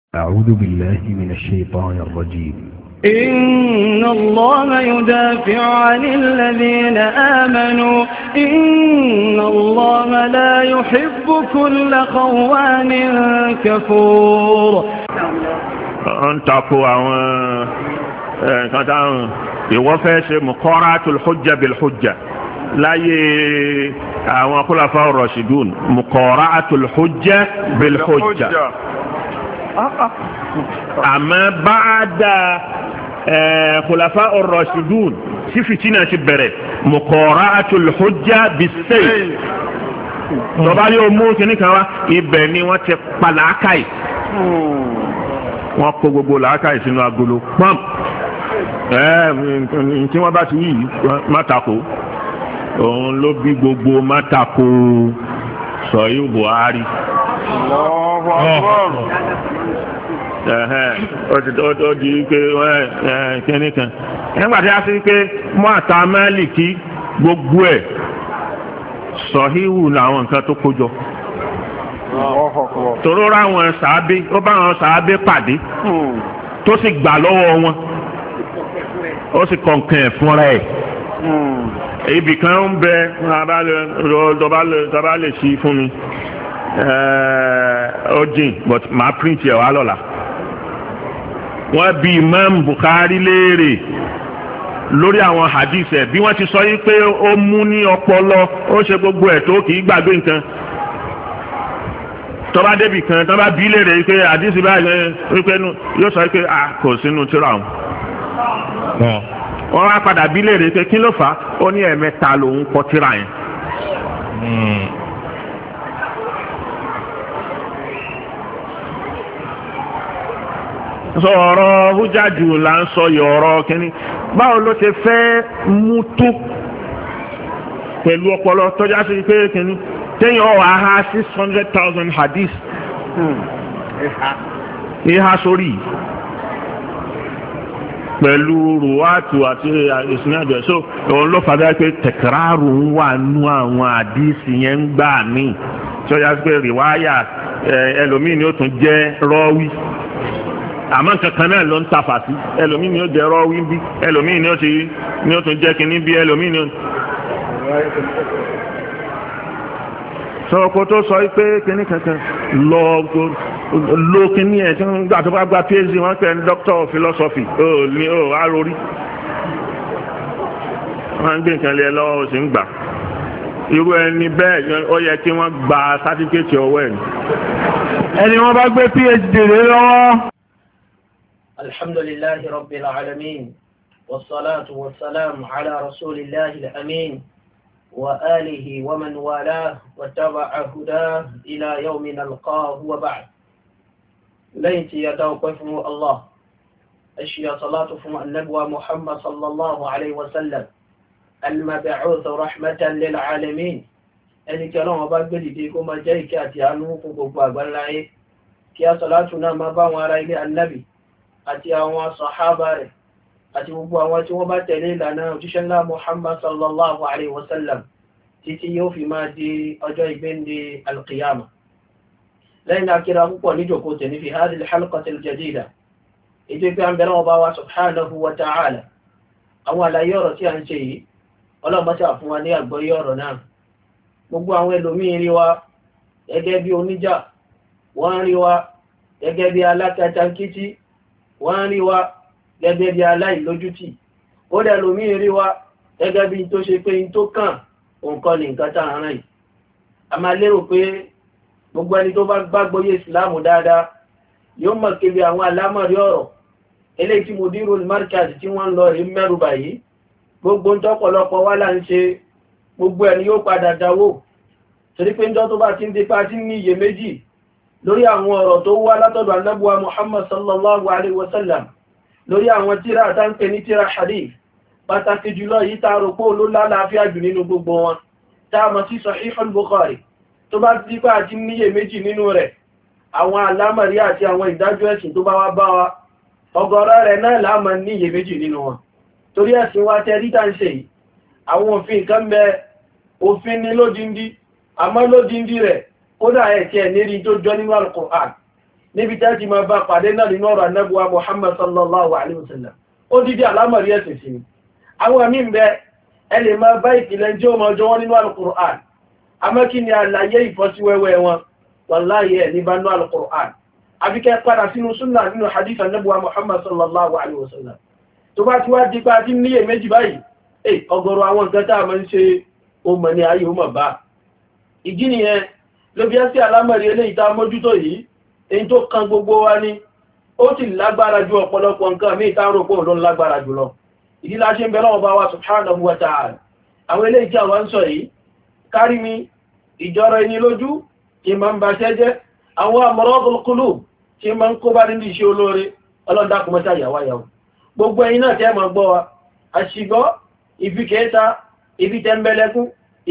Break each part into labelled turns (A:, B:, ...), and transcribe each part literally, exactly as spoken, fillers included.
A: أعوذ بالله من الشيطان الرجيم.
B: إن الله يدافع عن الذين آمنوا إن الله لا يحب كل خوان كفور.
C: أنتقوا كذا يوفيش مقارعة الحجة بالحجة لا ي àwọn khulafa ar-rashidun muqara'atul hujja bil hujja àmọ́ ba'da khulafa ar-rashidun tí fìtínà ti bẹ̀rẹ̀ muqara'atul hujja bis sayf tó bá yóò mú kíní kan wá ibẹ̀ ni wọ́n ti pa làákàyè wọ́n kó gbogbo làákàyè sínú agolo pọ́m tí wọ́n bá ti yí má tako òun ló bí gbogbo mátàkó sọ̀yí Buhari ó di pé kíní kan nígbàtí a sì pé mọ́ àtà Málìkì gbogbo ẹ̀ sọ̀híhù làwọn nǹkan tó kójọ tòró ráwọn sàábé ó bá wọn sàábé pàdé tó sì gbà lọ́wọ́ wọn ó sì kọ̀ǹkàn ẹ̀ fúnra ẹ̀ ibì kan ń bẹ tọba lè ṣí fún mi ó jìn but máa print ẹ̀ wá lọ́la wọ́n bí Imam Bukhari léèrè lórí àwọn hadith ẹ̀ bí wọ́n ti sọ yí pé ó mú ní ọpọlọ ó ṣe gbogbo ẹ̀ tó kìí gbàgbé nǹkan tọba débì kan tọba bí léèrè yí pé hadith báyìí wípé yóò sọ yí pé a kò sínú tírà wọn wọ́n wá padà bí léèrè pé kí ló fà á ó ní ẹ̀mẹ́ta lòun kọ tírà yẹn. sọ ọ̀rọ̀ hújájú là ń sọ yọ ọ̀rọ̀ kínní báwo ló ṣe fẹ́ mú tó pẹ̀lú ọpọlọ tọ́já sí pé kínní téèyàn ọ̀ aha six hundred thousand hadith ìhà sórí pẹ̀lú ruwatu àti ìsinadù ẹ̀ so òun ló fàdá pé tẹ̀kárù ń wà nú àwọn àdísì yẹn ń gbà mí tí ó yá pé rìwáyà ẹlòmíì ni ó tún jẹ́ rọ́wí àmọ́ kankan náà ló ń tafà sí ẹlòmíì ni ó jẹ́ rọ́wí bí ẹlòmíì ni ó ti ni ó tún jẹ́ kínní bí ẹlòmíì ni ó. sọ̀kò tó sọ pé kínní kankan lọ lo kínní ẹ̀ tí wọ́n gbà tó bá gba phd wọ́n pè ní doctor of philosophy ó ní ó arórí wọ́n ń gbé nǹkan lé lọ́wọ́ ó sì ń gbà irú ẹni bẹ́ẹ̀ ó yẹ kí wọ́n gba sátífíkẹ́tì ọwọ́ ẹ̀ ẹni wọ́n bá gbé phd lé lọ́wọ́.
D: alhamdulillahi rabbil alamin wassalatu wassalamu ala rasulillahi al-amin وآله ومن والاه واتبع هداه إلى يوم نلقاه وبعد ليتي يتوقفه الله أشياء صلاة النبوة محمد صلى الله عليه وسلم المبعوث رحمة للعالمين أن كلام أبقى لديكم جايك أتيانوك وقبابا لعي كيا صلاتنا ما بان على النبي أتيانوا صحابة àti gbogbo àwọn tí wọ́n bá tẹ̀lé ìlànà òjíṣẹ́ ńlá Muhammad sallallahu alaihi wasallam títí yóò fi máa di ọjọ́ ìgbéǹde alqiyama lẹ́yìn akíra púpọ̀ níjòkó tẹ̀ ní fi hadhihi al-halqati al-jadida ètò ìpé àmbẹ̀rẹ̀ ọba wa subhanahu wa ta'ala àwọn àlàyé ọ̀rọ̀ tí a ń ṣe yìí ọlọ́mọsí àfún wa ní àgbọ́yé ọ̀rọ̀ náà gbogbo àwọn ẹlòmíín rí wa gẹ́gẹ́ bí oníjà wọ́n rí wa gẹ́gẹ́ bí alákatakítí wọ́n rí wa gẹ́gẹ́ bí aláìlójútì ó dẹ̀ lómí rí wa gẹ́gẹ́ bí tó ṣe pé tó kàn òǹkan ní nǹkan tá àárín yìí a máa lérò pé gbogbo ẹni tó bá gbàgbọ́yé ìsìláàmù dáadáa yóò mọ̀ kébí àwọn alámọ̀rí ọ̀rọ̀ eléyìí tí mudirul markaz tí wọ́n lọ rí mẹ́rùbà yìí gbogbo ń tọ́pọ̀lọpọ̀ wá là ń ṣe gbogbo ẹni yóò padà dáwó torí pé ń jọ́ tó bá ti ń dípa tí ní iye méjì lórí àwọn ọ̀rọ̀ tó wá látọ̀dọ̀ anábùwà Muhammad sallallahu alaihi wasallam lórí àwọn tíra àtàǹpẹ ní tíra hadith pàtàkì jùlọ yìí tààrò pé ló lálàáfíà jù nínú gbogbo wọn táàmà sí Sahihul Bukhari tó bá ti dípá àti níyè méjì nínú rẹ̀ àwọn alámàrí àti àwọn ìdájọ́ ẹ̀sìn tó bá wá bá wa ọ̀gọ̀rọ̀ rẹ̀ náà láàmà níyè méjì nínú wọn torí ẹ̀sìn wa tẹ́ rí tàn ṣe yìí àwọn òfin kan bẹ òfin ní lódindi àmọ́ lódindi rẹ̀ kódà ẹ̀ tí ẹ̀ nírí tó jọ nínú Al-Qur'an
E: níbi tẹ́ ti máa bá pàdé náà nínú ọ̀rọ̀ Ànábì wa Muhammad sallallahu alaihi wasallam ó dídí àlámọ̀rí ẹ̀sìn sí ni àwọn àmì ń bẹ ẹ lè máa bá ìpìlẹ̀ jẹ́ ọmọ ọjọ́ wọn nínú Al-Qur'an àmọ́ kí ni àlàyé ìfọ́síwẹ́wẹ́ wọn wallahi ẹ̀ ní bá nínú Al-Qur'an àbíkẹ́ padà sínú súnnà nínú hadith Ànábì wa Muhammad sallallahu alaihi wasallam tó bá ti wá di pa tí níyè méjì báyìí eh ọ̀gọ̀rọ̀ àwọn nǹkan tá a máa ń ṣe ó mọ̀ ní ayé ó mọ̀ bá ìdí nìyẹn ló bí ẹ́ sí àlámọ̀rí eléyìí tá a mójútó yìí èyí tó kan gbogbo wa ní ó ti lágbára ju ọ̀pọ̀lọpọ̀ nǹkan mí ìta rò pé òun ló lágbára jùlọ ìdí la ṣe ń bẹ lọ́wọ́ bá wa subhanahu wa ta'ala àwọn eléyìí tí àwọn ń sọ yìí kárí mi ìjọra ẹni lójú tí ma ń ba ṣẹ́ jẹ́ àwọn amradul qulub tí ma ń kó bá nínú iṣẹ́ olóore ọlọ́dàkùnmọ́ta yàwá yàwó gbogbo ẹ̀yin náà tẹ́ ma gbọ́ wa àṣìgbọ́ ìfi kẹta ìfi tẹ́mbẹ̀lẹ́kún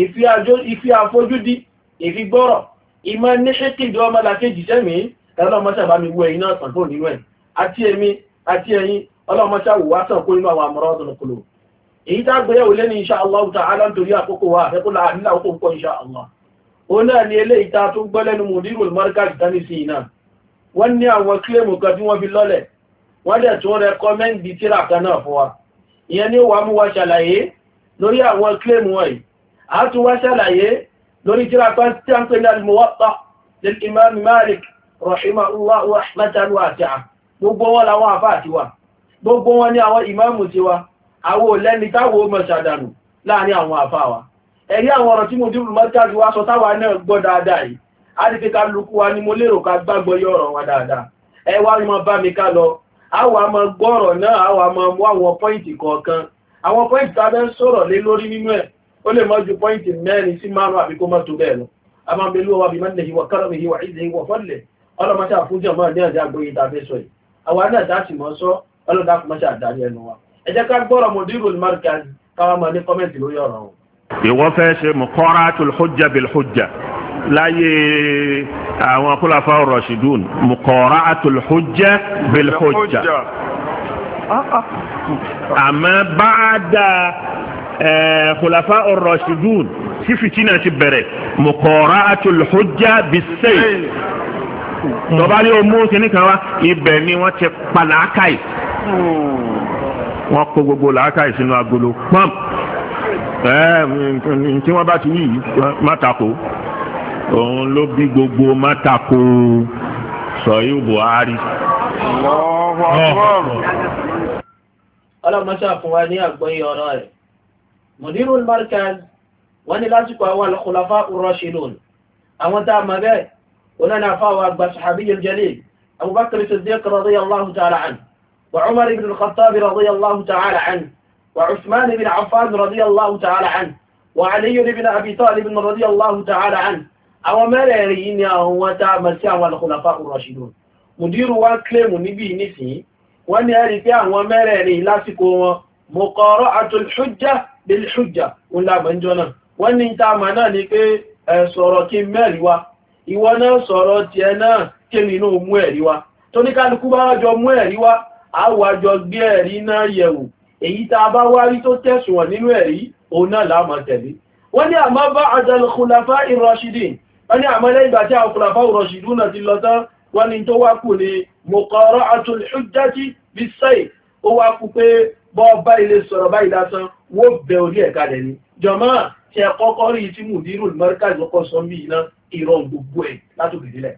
E: ìfi àfojúdí ìfi gbọ́rọ̀ ìmọ̀ ní ṣékìdì ọmọ làkejì sẹ́mi ẹlọ́mọṣà bá mi wú ẹ̀yin náà sàn kó nínú ẹ̀ àti èmi àti ẹ̀yin ọlọ́mọṣà wù wá sàn kó nínú àwọn amradul qulub èyí tá gbéyàwó lé ní insha Allah ta'ala nítorí àkókò wa àfẹ́kúnlá àdílà ó tó ń kọ́ insha Allah ó náà ni eléyìí tá tó gbọ́ lẹ́nu mudirul markaz dání sí iná wọ́n ní àwọn kílèmù kan tí wọ́n fi lọ́lẹ̀ wọ́n dẹ̀ tún rẹkọmẹ́ndì tíra kan náà fún wa ìyẹn ni wà mú wa ṣàlàyé lórí àwọn kílèmù wọ̀nyí a tún wá ṣàlàyé lórí tíra kan tí a ń pè ní al-Muwatta lil imam Malik rahimahullahu rahmatan wasi'a gbogbo wọn làwọn àfá àti wa gbogbo wọn ní àwọn ìmáàmù ti wa àwọn olẹ́ni táwọn ọmọ ṣàdánù láàrin àwọn àfá wa ẹ̀rí àwọn ọ̀rọ̀ tí mo dúró mọ́tàjú wá sọ táwa náà gbọ́ dáadáa yìí a ti fi ká lukú wa ni mo lérò ká gbàgbọ́ yọ ọ̀rọ̀ wa dáadáa ẹ wá ní mo bá mi ká lọ àwọn àmọ́ gbọ́rọ̀ náà àwọn àmọ́ mú àwọn pọ́ìntì kọ̀ọ̀kan àwọn pọ́ìntì tá a fẹ́ sọ̀rọ̀ lé lórí nínú ẹ̀ ó lè mọ́ ju pọ́ìntì mẹ́rin sí márùn-ún àbí kó mọ́ tó bẹ́ẹ̀ lọ a máa ń bẹ lówó wa bí mannihi wa karamihi wa izzihi wa fadlihi ọlọ́mọṣẹ́ àfúnjẹ́ mọ́ ní ọjà gbóyè tá a fẹ́ sọ yìí àwọn náà dá sì mọ́ sọ ọlọ́dàkùnmọ́ṣẹ́ àdárí ẹnu wa ẹ jẹ́ ká gbọ́rọ̀ mudirul markaz káwọn mọ̀ ní kọ́mẹ́ntì lórí ọ̀rọ̀ wọn.
C: ìwọ fẹ́ ṣe muqaratul hujja bil hujja láyé àwọn khulafa ar-rashidun muqaratul hujja bil hujja àmọ́ ba'da khulafa ar-rashidun tí fìtínà ti bẹ̀rẹ̀ muqaratul hujja bis sayf tọba ní omú kìíní kan wá ibẹ̀ ni wọ́n ti pa làákàì wọ́n kó gbogbo làákàì sínú agolo pọ́m ẹ̀ẹ́ tí wọ́n bá ti wí mátàkó òun ló bí gbogbo mátàkó sọ̀yí Buhari.
D: ọlọ́mọṣà fún wa ní àgbọ́yé ọ̀rọ̀ rẹ̀ Mudirul Markaz wọ́n ní lásìkò àwọn al-Khulafa ar-Rashidun àwọn tá a mọ̀ bẹ́ẹ̀ وننا فاوى الصحابي الجليل أبو بكر الصديق رضي الله تعالى عنه وعمر بن الخطاب رضي الله تعالى عنه وعثمان بن عفان رضي الله تعالى عنه وعلي بن أبي طالب رضي الله تعالى عنه أو مريرين هو تامسيا والخلفاء الراشدون مدير وكلم نبي نسي ونهاري فيها ومريرين لاسكو مقارعة الحجة بالحجة ولا بنجونا وننتامنا لكي سورة مالوا ìwọ náà sọ̀rọ̀ tí ẹ náà kémi inú mú ẹ̀rí wá tó ní kálukú bá jọ mú ẹ̀rí wá àwàjọ gbé ẹ̀rí náà yẹ̀wò èyí tá a bá wárí tó tẹ̀sùn nínú ẹ̀rí òun náà láàmà tẹ̀lé wọ́n ní àmọ́ bá àjọlù khulafa ir-rashidin wọ́n ní àmọ́ lẹ́yìn ìgbà tí àwọn khulafa ir-rashidun náà ti lọ tán wọ́n ní tó wá kù ní muqara'atul hujjati bis-sayf ó wá kú pé bọ́ bá ilé sọ̀rọ̀ báyìí lásán wó bẹ orí ẹ̀ka rẹ̀ ni jọmọ́ tí ẹ kọ́kọ́ rí tí Mudirul Markaz lọ́kọ́ sọ bí iná ìrọ̀ gbogbo ẹ̀ látòkè délẹ̀.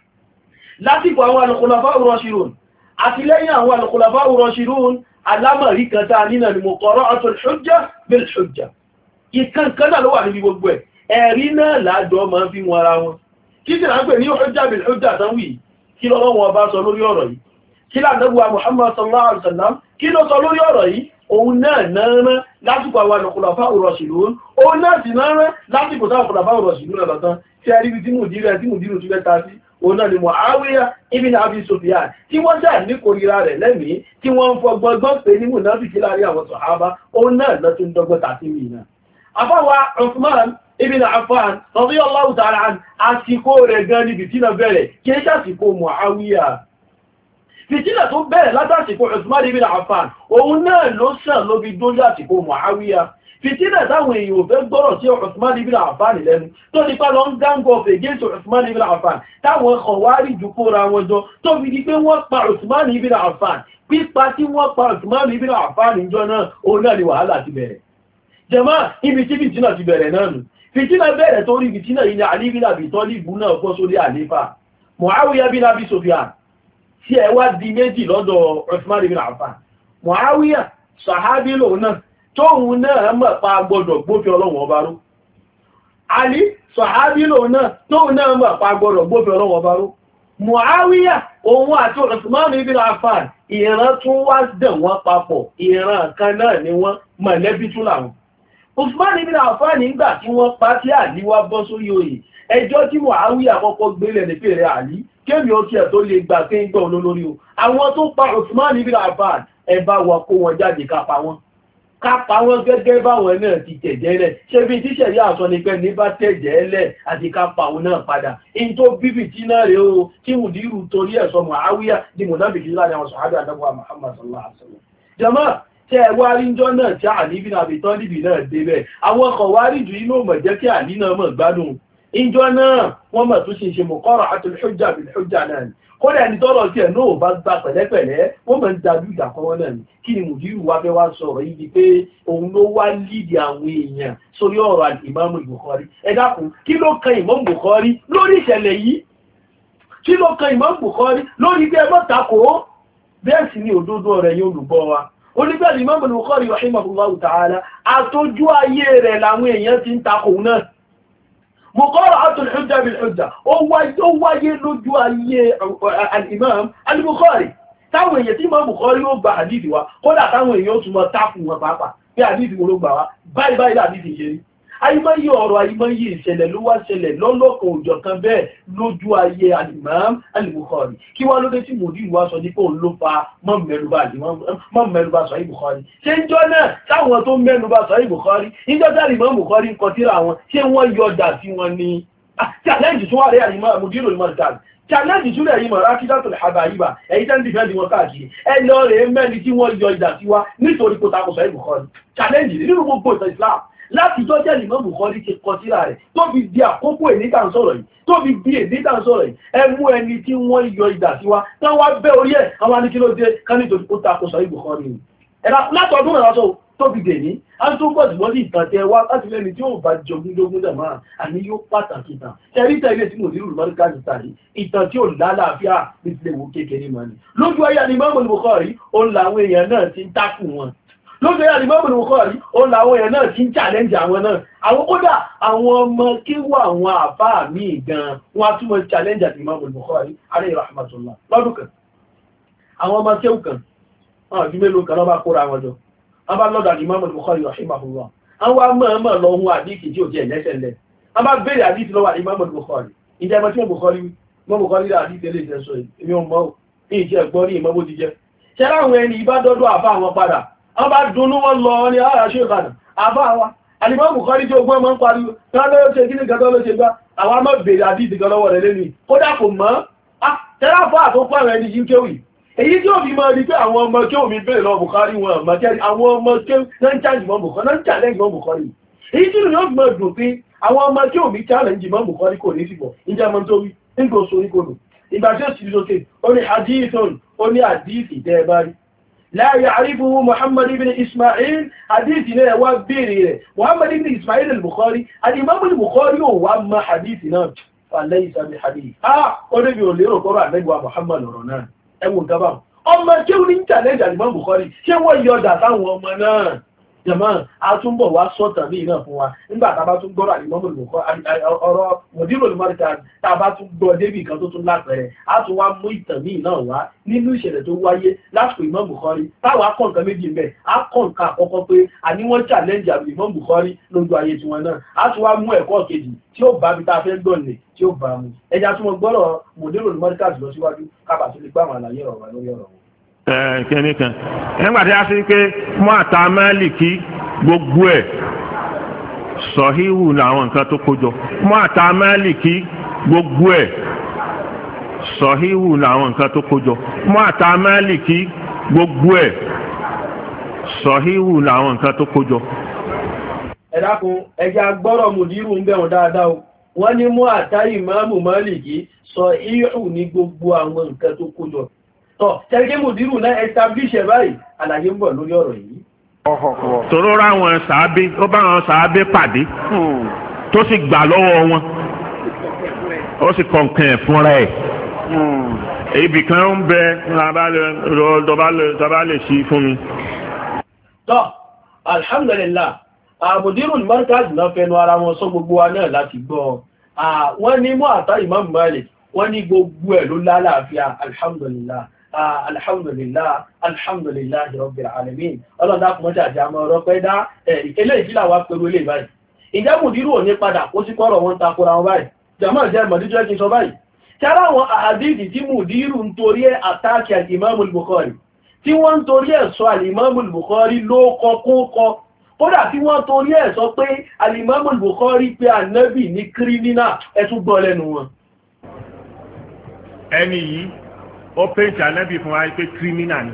D: lásìkò àwọn al-Khulafa ar-Rashidun àti lẹ́yìn àwọn al-Khulafa ar-Rashidun alámọ̀rí kan tá nínà ni muqara'atul hujja bil hujja ìkankan náà ló wà níbi gbogbo ẹ̀ ẹ̀rí náà láàjọ máa fi wọn ara wọn kí sì náà pè ní hujja bil hujja tán wì kí lọ́wọ́ wọn bá sọ lórí ọ̀rọ̀ yìí kí lànàbùwà Muhammad sallallahu alaihi wasallam kí ló sọ lórí ọ̀rọ̀ yìí òun náà náà lásìkò àwọn al-Khulafa ar-Rashidun òun náà sì náà lásìkò táwọn al-Khulafa ar-Rashidun náà lọ́tán tí a rí bí tí mú dírẹ̀ tí mú dírù tí mẹ́ta sí òun náà ni Muawiya ibn Abi Sufyan tí wọ́n jà ní kòríra rẹ̀ lẹ́mìí tí wọ́n ń fọgbọ́gbọ́n pé ní mùnáfíkí láàrin àwọn sàhábà òun náà lọ tún dọ́gbọ́n tàbí mi náà. àfáwà Uthman ibn Affan radiyallahu ta'ala anhu àsìkò rẹ̀ gan ni fìtínà bẹ̀rẹ̀ kí é sàsìkò Muawiya fìtínà tó bẹ̀rẹ̀ látàsìkò Uthman ibn Affan òun náà ló sàn ló fi dójú àsìkò Muawiya
E: fìtínà táwọn èèyàn ò fẹ́ gbọ́rọ̀ sí Uthman ibn Affan lẹ́nu tó nípa lọ ń gang up against Uthman ibn Affan táwọn Khawarij jù kóra wọn jọ tó fi di pé wọ́n pa Uthman ibn Affan pípa tí wọ́n pa Uthman ibn Affan níjọ́ náà òun náà ni wàhálà ti bẹ̀rẹ̀. jàmáà ibi tí fìtínà ti bẹ̀rẹ̀ náà nù fìtínà bẹ̀rẹ̀ torí fìtínà yìí ni Ali bin Abi Talib náà kọ́ sórí àléfà Muawiya bin Abi Sufyan tí ẹ wá di méjì lọ́dọ̀ Uthman ibn Affan. Muawiya sàhábí lòun náà tóhun náà mọ̀ pa gbọdọ̀ gbófin Ọlọ́run ọba ró. Ali sàhábí lòun náà tóhun náà mọ̀ pa gbọdọ̀ gbófin Ọlọ́run ọba ró. Muawiya òun àti Uthman ibn Affan ìran tún wá dẹ̀ wọ́n papọ̀ ìran kan náà ni wọ́n mọ̀lẹ́bí tún làwọn. Uthman ibn Affan nígbà tí wọ́n pa tí Àlí wá bọ́ sórí oyè ẹjọ́ tí Muawiya àkọ́kọ́ gbélé ní pèrè Àlí kéèmì ó tiẹ̀ tó lè gbà pé ń gbọ́ olólórí o àwọn tó pa Uthman ibn Affan ẹ bá wa kó wọn jáde ká pa wọn ká pa wọn gẹ́gẹ́ báwọn náà ti tẹ̀jẹ́ lẹ̀ ṣé bí tíṣẹ̀ yá àsọ ni pé ní bá tẹ̀jẹ́ lẹ̀ àti ká pa wọn náà padà in tó bíbì tí náà rèé o tí mùdírù torí ẹ̀ sọ Muawiya di mùnáfìkì láàrin àwọn sàhábà àdàbọ̀ Muhammad sallallahu alaihi wasallam. jama tẹ́ ẹ wá rí njọ́ náà tí Àlí bin Abi Talib náà débẹ̀ àwọn Khawarij jù inú mọ̀ jẹ́ kí Àlí náà mọ̀ gbádùn ìjọ náà wọ́n mọ̀ tó ṣe ṣe muqara'atul hujja bil hujja náà ni kódà ẹni tọ́rọ̀ tí ẹ̀ náà bá gba pẹ̀lẹ́pẹ̀lẹ́ wọ́n mọ̀ ń dájú ìjà kan wọ́n náà ni kí ni mùdírù wá fẹ́ wá sọ̀rọ̀ yìí di pé òun ló wá lídìí àwọn èèyàn sórí ọ̀rọ̀ Imam Bukhari ẹ dákun kí ló kan Imam Bukhari lórí ìṣẹ̀lẹ̀ yìí kí ló kan Imam Bukhari lórí bí ẹ mọ́ takò bẹ́ẹ̀ sì ni òdodo rẹ̀ yóò lùgbọ́ wa onígbà Imam Bukhari rahimahullahu ta'ala àtọ́jú ayé rẹ̀ làwọn èèyàn ti ń takò náà muqara'atul hujja bil hujja ó wáyé lójú ayé al-Imam al-Bukhari táwọn èèyàn tí Imam Bukhari ó gba hadith wa kódà táwọn èèyàn ó túnmọ̀ tákùn wọn pàápàá pé hadith wọn ló gbà wá báyìí báyìí hadith ṣe rí àìmọye ọ̀rọ̀ àìmọye ìṣẹ̀lẹ̀ ló wá ṣẹlẹ̀ lọ́lọ́kan òjọ̀kan bẹ́ẹ̀ lójú ayé al-Imam al-Bukhari kí wá lóde tí mòdìrú wá sọ ní pé òun ló fa mọ́ mẹ́lúbà Sahih Bukhari ṣé ń jọ náà táwọn tó mẹ́lúbà Sahih Bukhari níjọ́ tí Imam Bukhari ń kọ tírà wọn ṣé wọ́n yọjà sí wọn ní challenge tó wà rẹ̀ mòdìrú ìmọ̀ ìtàgé challenge tó rẹ̀ yìí mọ̀ Rakidatul Habayiba èyí tẹ́ ń dìfẹ́ wọn káàkiri ẹ lọ rẹ̀ mẹ́ni tí wọ́n yọ ìjà sí wa nítorí kó takò Sahih Bukhari challenge nínú gbogbo ìtàn Islam láti jọ́ jẹ́ Imam Bukhari ti kọ síra rẹ̀ tó fi di àkókò ènìtà sọ̀rọ̀ yìí tó fi di ènìtà sọ̀rọ̀ yìí ẹ mú ẹni tí wọ́n yọ ìdà sí wa tán wá bẹ́ orí ẹ̀ àwọn anìkílódé kánìtò tó takò Sahih Bukhari ni ẹ̀rọ látọ̀dún náà sọ tó fi dè ní a tó pọ̀ jùlọ sí ìtàn tẹ wá láti lẹ́ni tí ó bá jogún jogún dẹ̀ máa àní yóò pàtàkì tàn ṣẹ́rí tẹ̀lé tí mo ní rúlùmọ́rí káàdì tàbí ìtàn tí ó lálàáfíà ní tilẹ̀ wò kékeré mọ́ ni lójú ayé ni Imam Bukhari ó làwọn èèyàn náà ti ń takù wọn lóògbé yà ní Imam Bukhari ó láwọn èèyàn náà kí ń challenge àwọn náà àwọn kódà àwọn ọmọ kíwà àwọn àfáà míì gan wọn a túnmọ̀ challenge àti Imam Bukhari alayhi rahmatullah lọ́dún kan àwọn ọmọ kéwù kan wọn àjú mélòó kan lọ́bá kóra wọn jọ wọn bá lọ́dà ní Imam Bukhari rahimahullah àwọn mọ̀ọ́mọ̀ lọ hun àdíkì tí ò jẹ́ ẹ̀lẹ́sẹ̀lẹ̀ wọn bá bèèrè àdíkì lọ́wọ́ Imam Bukhari ìjẹ́ ẹmọ tí wọ́n Bukhari wọ́n Bukhari rẹ̀ àdíkì lè jẹ́ sọ èmi ò mọ́ ní ìjẹ́ ẹ̀gbọ́n ní ìmọ́ bó ti jẹ́ ṣẹ́rá àwọn ẹni ìbá dọ́dọ̀ àbá àwọn padà wọ́n bá dúnú wọn lọ ní ara ṣe ìbàdàn àbá wa Al-Imam Bukhari tí ogun ẹmọ ń pariwo tán ló ṣe kí ní gẹ́gẹ́ ló ṣe gbá àwọn ọmọ bèèrè àdíjì gan lọ́wọ́ rẹ̀ lẹ́nu kódà kò mọ́ tẹ́ráfà tó pààrẹ ẹni yí kéwì èyí tí ó fi mọ́ rí pé àwọn ọmọ kéwì mi bèèrè lọ Bukhari wọn mọ́ kẹ́rì àwọn ọmọ kéwì náà ń challenge mọ́ Bukhari náà ń challenge mọ́ Bukhari èyí tí ó fi mọ́ dùn pé àwọn ọmọ kéwì mi challenge mọ́ Bukhari kò ní fìbọ̀ ìjẹ́ mọ́ tó wí nígbò sórí kodò ìgbà tí ó sì lókè ó ní hadithun ó ní hadith tẹ́ bá rí لا يعرفه محمد بن إسماعيل حديثنا هو بيري محمد بن إسماعيل البخاري الإمام البخاري هو أما حديثنا فليس بحديث آه أنا بيقول لي ركورا نجوا محمد رونان أبو دبام أما كيف نتعلم الإمام البخاري كيف يودا تاو أمنا jàmáà a tún bọ̀ wá sọ́tàn ní iná fún wa nígbà tá a bá tún gbọ́rọ̀ àlìmọ́mù Bukhari ọ̀rọ̀ mọ̀dírò olùmọ̀ríkà tá a bá tún gbọ́ débì kan tó tún lápẹẹrẹ a tún wá mú ìtàn míì náà wá nínú ìṣẹ̀lẹ̀ tó wáyé lásìkò Imam Bukhari táwọn akọ̀ nǹkan méjì ń bẹ̀ a kọ̀ nǹkan àkọ́kọ́ pé àní wọ́n challenge àbí Imam Bukhari lójú ayé tiwọn náà a tún wá mú ẹ̀kọ́ kejì tí ó bá bí tá a fẹ́ gbọ́ ní tí ó bá mu ẹja tún mọ gbọ́rọ̀ mọ̀dírò olùmọ̀ríkà lọ síwájú kábà tó lè gbá àwọn àlàyé ọ̀rọ̀ wà lórí ọ̀rọ̀ wọn.
C: kẹ́ni kan nígbà tí a sì pé mọ́ àtà Málíkì gbogbo ẹ̀ sọ̀híhù làwọn nǹkan tó kójọ mọ́ àtà Málíkì gbogbo ẹ̀ sọ̀híhù làwọn nǹkan tó kójọ mọ́ àtà Málíkì gbogbo ẹ̀ sọ̀híhù làwọn nǹkan tó kójọ
E: ẹ dákun ẹja gbọ́rọ̀ mùdírù ń bẹ̀rùn dáadáa o wọ́n ní mú àtá ìmáàmù Málìkì sọ ìhù ní gbogbo àwọn nǹkan tó kójọ tọ́ tẹ́lẹ̀kẹ́ mùdírù náà establish ẹ̀ báyìí àlàyé ń bọ̀ lórí ọ̀rọ̀ yìí.
C: tòró ráwọn sàábé ó bá wọn sàábé pàdé tó sì gbà lọ́wọ́ wọn ó sì kọ̀ǹkàn ẹ̀ fúnra ẹ̀ ibì kan ń bẹ tọ́ba lè ṣí fún mi.
E: tọ́ alhamdulillah àmùdírù markaz náà fẹnu ara wọn sọ gbogbo wa náà láti gbọ́ wọ́n ní mú àtá Imam Malik wọ́n ní gbogbo ẹ̀ ló lálàáfíà alhamdulillah alhamdulillah alhamdulillah rabbil alamin ọlọ́dá kùmọ́tí àti àmọ́ ọ̀rọ̀ pẹ́ dá ìkẹlẹ̀ ìfìlà wa pẹ̀lú ilé báyìí ìjẹ́ mùdírù ò ní padà kó sí kọ́rọ̀ wọn takora wọn báyìí jàmáà jẹ́ mọ̀díjọ́ kí n sọ báyìí kí ara wọn àdídì tí mùdírù ń torí ẹ̀ àtàkì al-Imam al-Bukhari tí wọ́n ń torí ẹ̀ sọ al-Imam al-Bukhari ló kọ kún kọ kódà tí wọ́n torí ẹ̀ sọ pé al-Imam al-Bukhari pé ànábì ní kírímínà ẹtún gbọ́ lẹ́nu wọn.
C: ẹni yìí ó pèntì ànábì fún wa pé kírímínà ni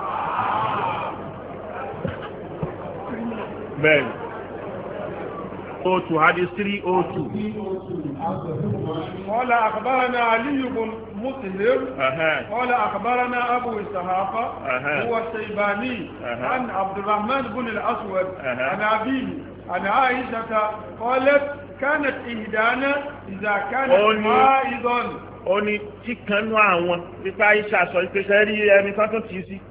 C: bẹ́ẹ̀ni o two hadith three oh two.
F: قال أخبرنا علي بن مسلم قال أخبرنا أبو إسحاق هو الشيباني عن عبد الرحمن بن الأسود عن أبيه عن عائشة قالت كانت إهدانا إذا كانت حائضا.
C: ó ní tí kan nú àwọn pípa Aisha sọ pé sẹ́rí ẹni kan tó tì í sí.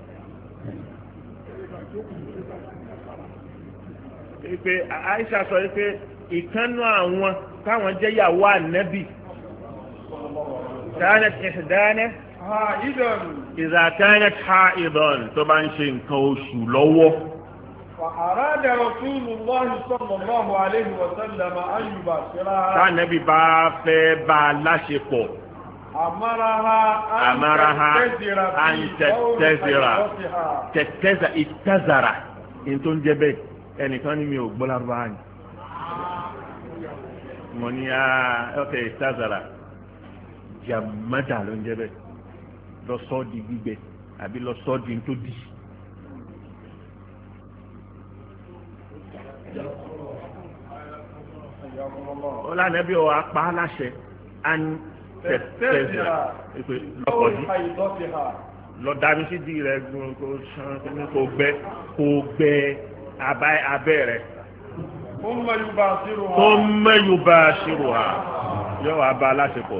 C: pé Aisha sọ pé ìkànnú àwọn táwọn jẹ́ ìyàwó ànábì kanat ihdana
F: حائضا
C: idha kanat haidan tó bá ń ṣe nǹkan oṣù lọ́wọ́.
F: فأراد رسول الله صلى الله عليه وسلم أن يباشرها.
C: Ànábì bá fẹ́ bá a láṣepọ̀.
F: أمرها
C: أمرها أن تتزر تتزر اتزر انتون جبه ẹnìkan ní mi ò gbọ́ lárúbáwá ni mo ní á ọkẹ ìtazara jàmádà ló ń jẹ bẹ́ẹ̀ lọ sọ di gbígbẹ àbí lọ sọ di tó di. ó lànà bí ọ apá aláṣẹ án tẹ̀tẹ̀zà lọ́kọ̀ọ́dí lọ dami sí di rẹ kó gbẹ kó gbẹ abẹ́ rẹ̀ tó mẹ́yù bá ṣírò ha yóò wá bá aláṣepọ̀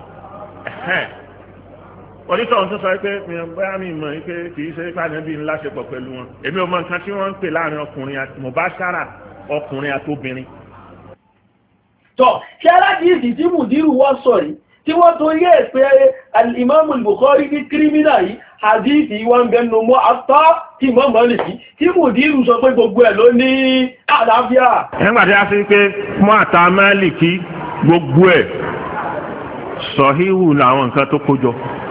C: onítọ̀hún tó sọ pé bóyá mi mọ̀ pé kìí ṣe pàdé bí ńláṣepọ̀ pẹ̀lú wọn èmi ò mọ nǹkan tí wọ́n ń pè láàrin ọkùnrin àti mùbáṣárà ọkùnrin àti obìnrin.
E: tọ́ kí aládìsí tí mùdírù wọ́n sọ yìí tí wọ́n tó yé pé al-Imam al-Bukhari ní kírímínà yìí hadithi wọ́n bẹnu mọ́ àtọ́ tí Imam Maliki tí mùdírù sọ pé gbogbo ẹ̀ ló ní àlàáfíà.
C: ẹgbàtí a fi pé mọ́ àtà Maliki gbogbo ẹ̀ sọ̀híhù làwọn nǹkan tó kójọ.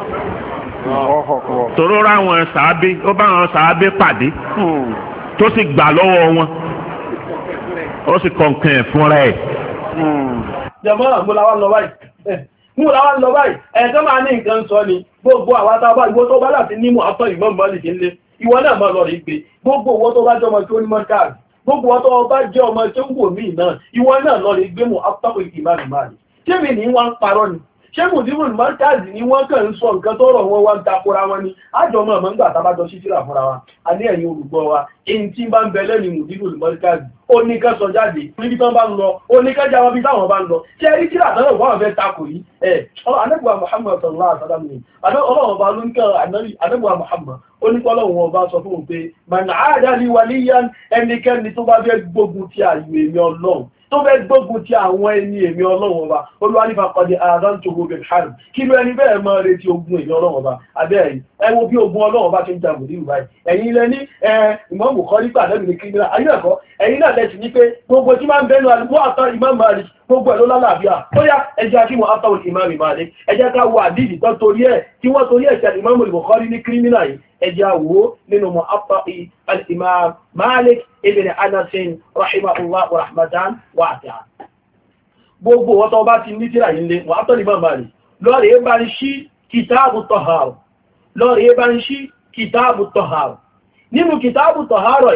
C: tòró ráwọn sàábé ó bá wọn sàábé pàdé tó sì gbà lọ́wọ́ wọn ó sì kọ̀ǹkàn ẹ̀ fúnra ẹ̀.
E: jẹ́mọ́ àmúláwá lọ báyìí mú ra wá lọ báyìí ẹ̀ẹ́sọ́ máa ní nǹkan sọ ni gbogbo àwọn àtàbà ìwọ tó bá láti nímú àtọ́ Imam Málìkì ńlé ìwọ náà máa lọ rí pé gbogbo ìwọ tó bá jẹ́ ọmọ tí ó ní mọ́káàdì gbogbo ìwọ tó bá jẹ́ ọmọ tí ó wò mí náà ìwọ náà lọ rí gbé mú àtọ́ Imam Málìkì ṣé mi ní wọ́n ń parọ́ ni ṣé mùdírù mọ́káàdì ni wọ́n kàn ń sọ nǹkan tó rọ̀ wọn wá ń takora wọn ni àjọ mọ̀ mọ́ ń gbà tábàjọ sí síra fúnra wa a ní ẹ̀yin olùgbọ́ wa èyí tí bá ń bẹ lẹ́nu mùdírù mọ́káàdì ó ní ká sọ jáde níbi tán bá ń lọ ó ní ká jáwọ́ bí táwọn bá ń lọ ṣé ẹrí tíra tán náà wọ́n fẹ́ takò yìí ẹ̀ anábùwà Muhammad sallallahu alaihi wasallam ni ọlọ́run ọba ló ń kẹ́ anábùwà Muhammad ó ní kọ́lọ́run ọba sọ fún un pé man aada li waliyan ẹnikẹ́ni tó bá fẹ́ gbógun ti àyè èmi ọlọ́run tó fẹ́ gbógun ti àwọn ẹni èmi ọlọ́run ọba olúwa ní faqad azantuhu bil harb kí ló ẹni bẹ́ẹ̀ máa retí ogun èmi ọlọ́run ọba abẹ́ẹ̀yìn ẹ wo bí ogun ọlọ́run ọba ti ń jagun nínú báyìí ẹ̀yin ilẹ̀ ní Imam Bukhari pàdé ní kírímìnà ayé ẹ̀kọ́ ẹ̀yin náà lẹ́sìn ní pé gbogbo tí máa ń bẹ́nu àlùkò àtọ́ Imam Malik gbogbo ẹ̀ ló lálàáfíà ó yá ẹjẹ́ kí wọ́n àtọ́ Imam Malik ẹjẹ́ ká wo àdìdì tó torí ẹ̀ tí wọ́n torí ẹ̀ ṣe Imam Bukhari ní kírímìnà yìí ẹjẹ́ àwò nínú mọ́ àtọ́ al-Imam Malik ibn Anas rahimahullah rahmatan wasi'a gbogbo wọ́n tó bá ti ní tíra yìí lé wọ́n àtọ́ Imam Malik lọ́rẹ̀ bá ń ṣí kìtàbù tahara lọ́rẹ̀ bá ń ṣí kìtàbù tahara nínú kìtàbù tahara yìí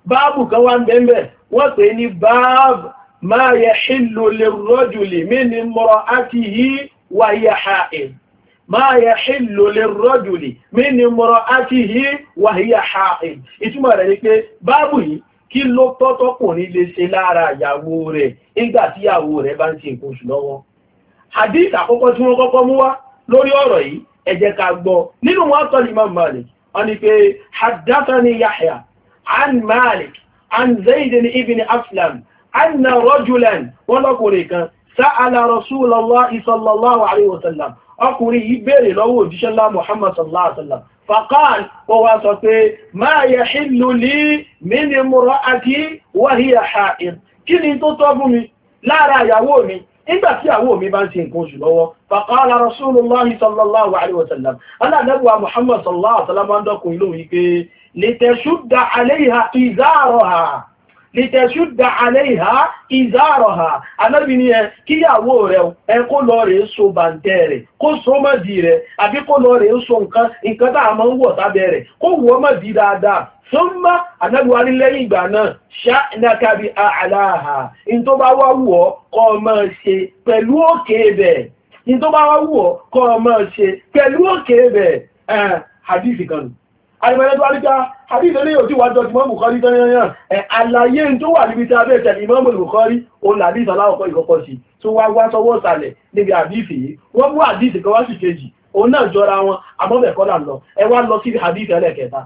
E: báàbù kan wá ń bẹ́ẹ̀ wọ́n pè ní báàbù ma yahillu lirrajuli min imra'atihi wa hiya ha'id ma yahillu lirrajuli min imra'atihi wa hiya ha'id ìtumọ̀ rẹ̀ ni pé báàbù yìí kí ló tọ́tọ́ kò ní lè ṣe lára ìyàwó rẹ̀ nígbà tí ìyàwó rẹ̀ bá ń ṣe nǹkan oṣù lọ́wọ́. hadith àkọ́kọ́ tí wọ́n kọ́kọ́ mú wá lórí ọ̀rọ̀ yìí ẹ jẹ́ ká gbọ́ nínú wọn tọ́ Imam Malik wọ́n ní pé haddathani Yahya an Malik an Zayd ibn Aslam anna rajulan wọ́n lọ́kùnrin kan sa'ala Rasulullah sallallahu alaihi wasallam ọkùnrin yìí béèrè lọ́wọ́ òjíṣẹ́ ńlá Muhammad sallallahu alaihi wasallam faqal ó wá sọ pé ma yahillu li min imra'ati wa hiya ha'id kí ni tó tọ́ fún mi lára ìyàwó mi nígbà tí ìyàwó mi bá ń ṣe nǹkan oṣù lọ́wọ́ faqala Rasulullah sallallahu alaihi wasallam aláàdẹ́gbà Muhammad sallallahu alaihi wasallam ń dọ́kùn ìlú yìí pé litashudda alayha izaraha litashudda alayha izaraha anábi ni ẹ kíyàwó rẹ̀ ẹ kó lọ rẹ̀ so bàǹtẹ́ rẹ̀ kó so mọ́dí rẹ̀ àbí kó lọ rẹ̀ so nǹkan nǹkan tá a máa ń wọ̀ sábẹ́ rẹ̀ kó wọ́ mọ́dí dáadáa sọ́mọ́ anábi wa ní lẹ́yìn ìgbà náà sha'naka bi a'laha in tó bá wá wù ọ́ kó máa ṣe pẹ̀lú òkè bẹ̀ in tó bá wá wù ọ́ kó máa ṣe pẹ̀lú òkè bẹ̀ ẹ̀ hadithi kan àìmọ̀lẹ́ tó wá nípa hadith ilé yóò tí wá jọ ti mọ́ Bukhari tán yányán ẹ̀ àlàyé tó wà níbi tí a bẹ́ẹ̀ tẹ̀lé Imam Bukhari o hadith aláwọ̀kọ́ ìkọ́kọ́ sí tó wá wá sọwọ́ sàlẹ̀ níbi hadith yìí wọ́n mú hadith kan wá sí kejì òun náà jọra wọn àmọ́bẹ̀kọ́ là lọ ẹ wá lọ sí hadith ẹlẹ́kẹta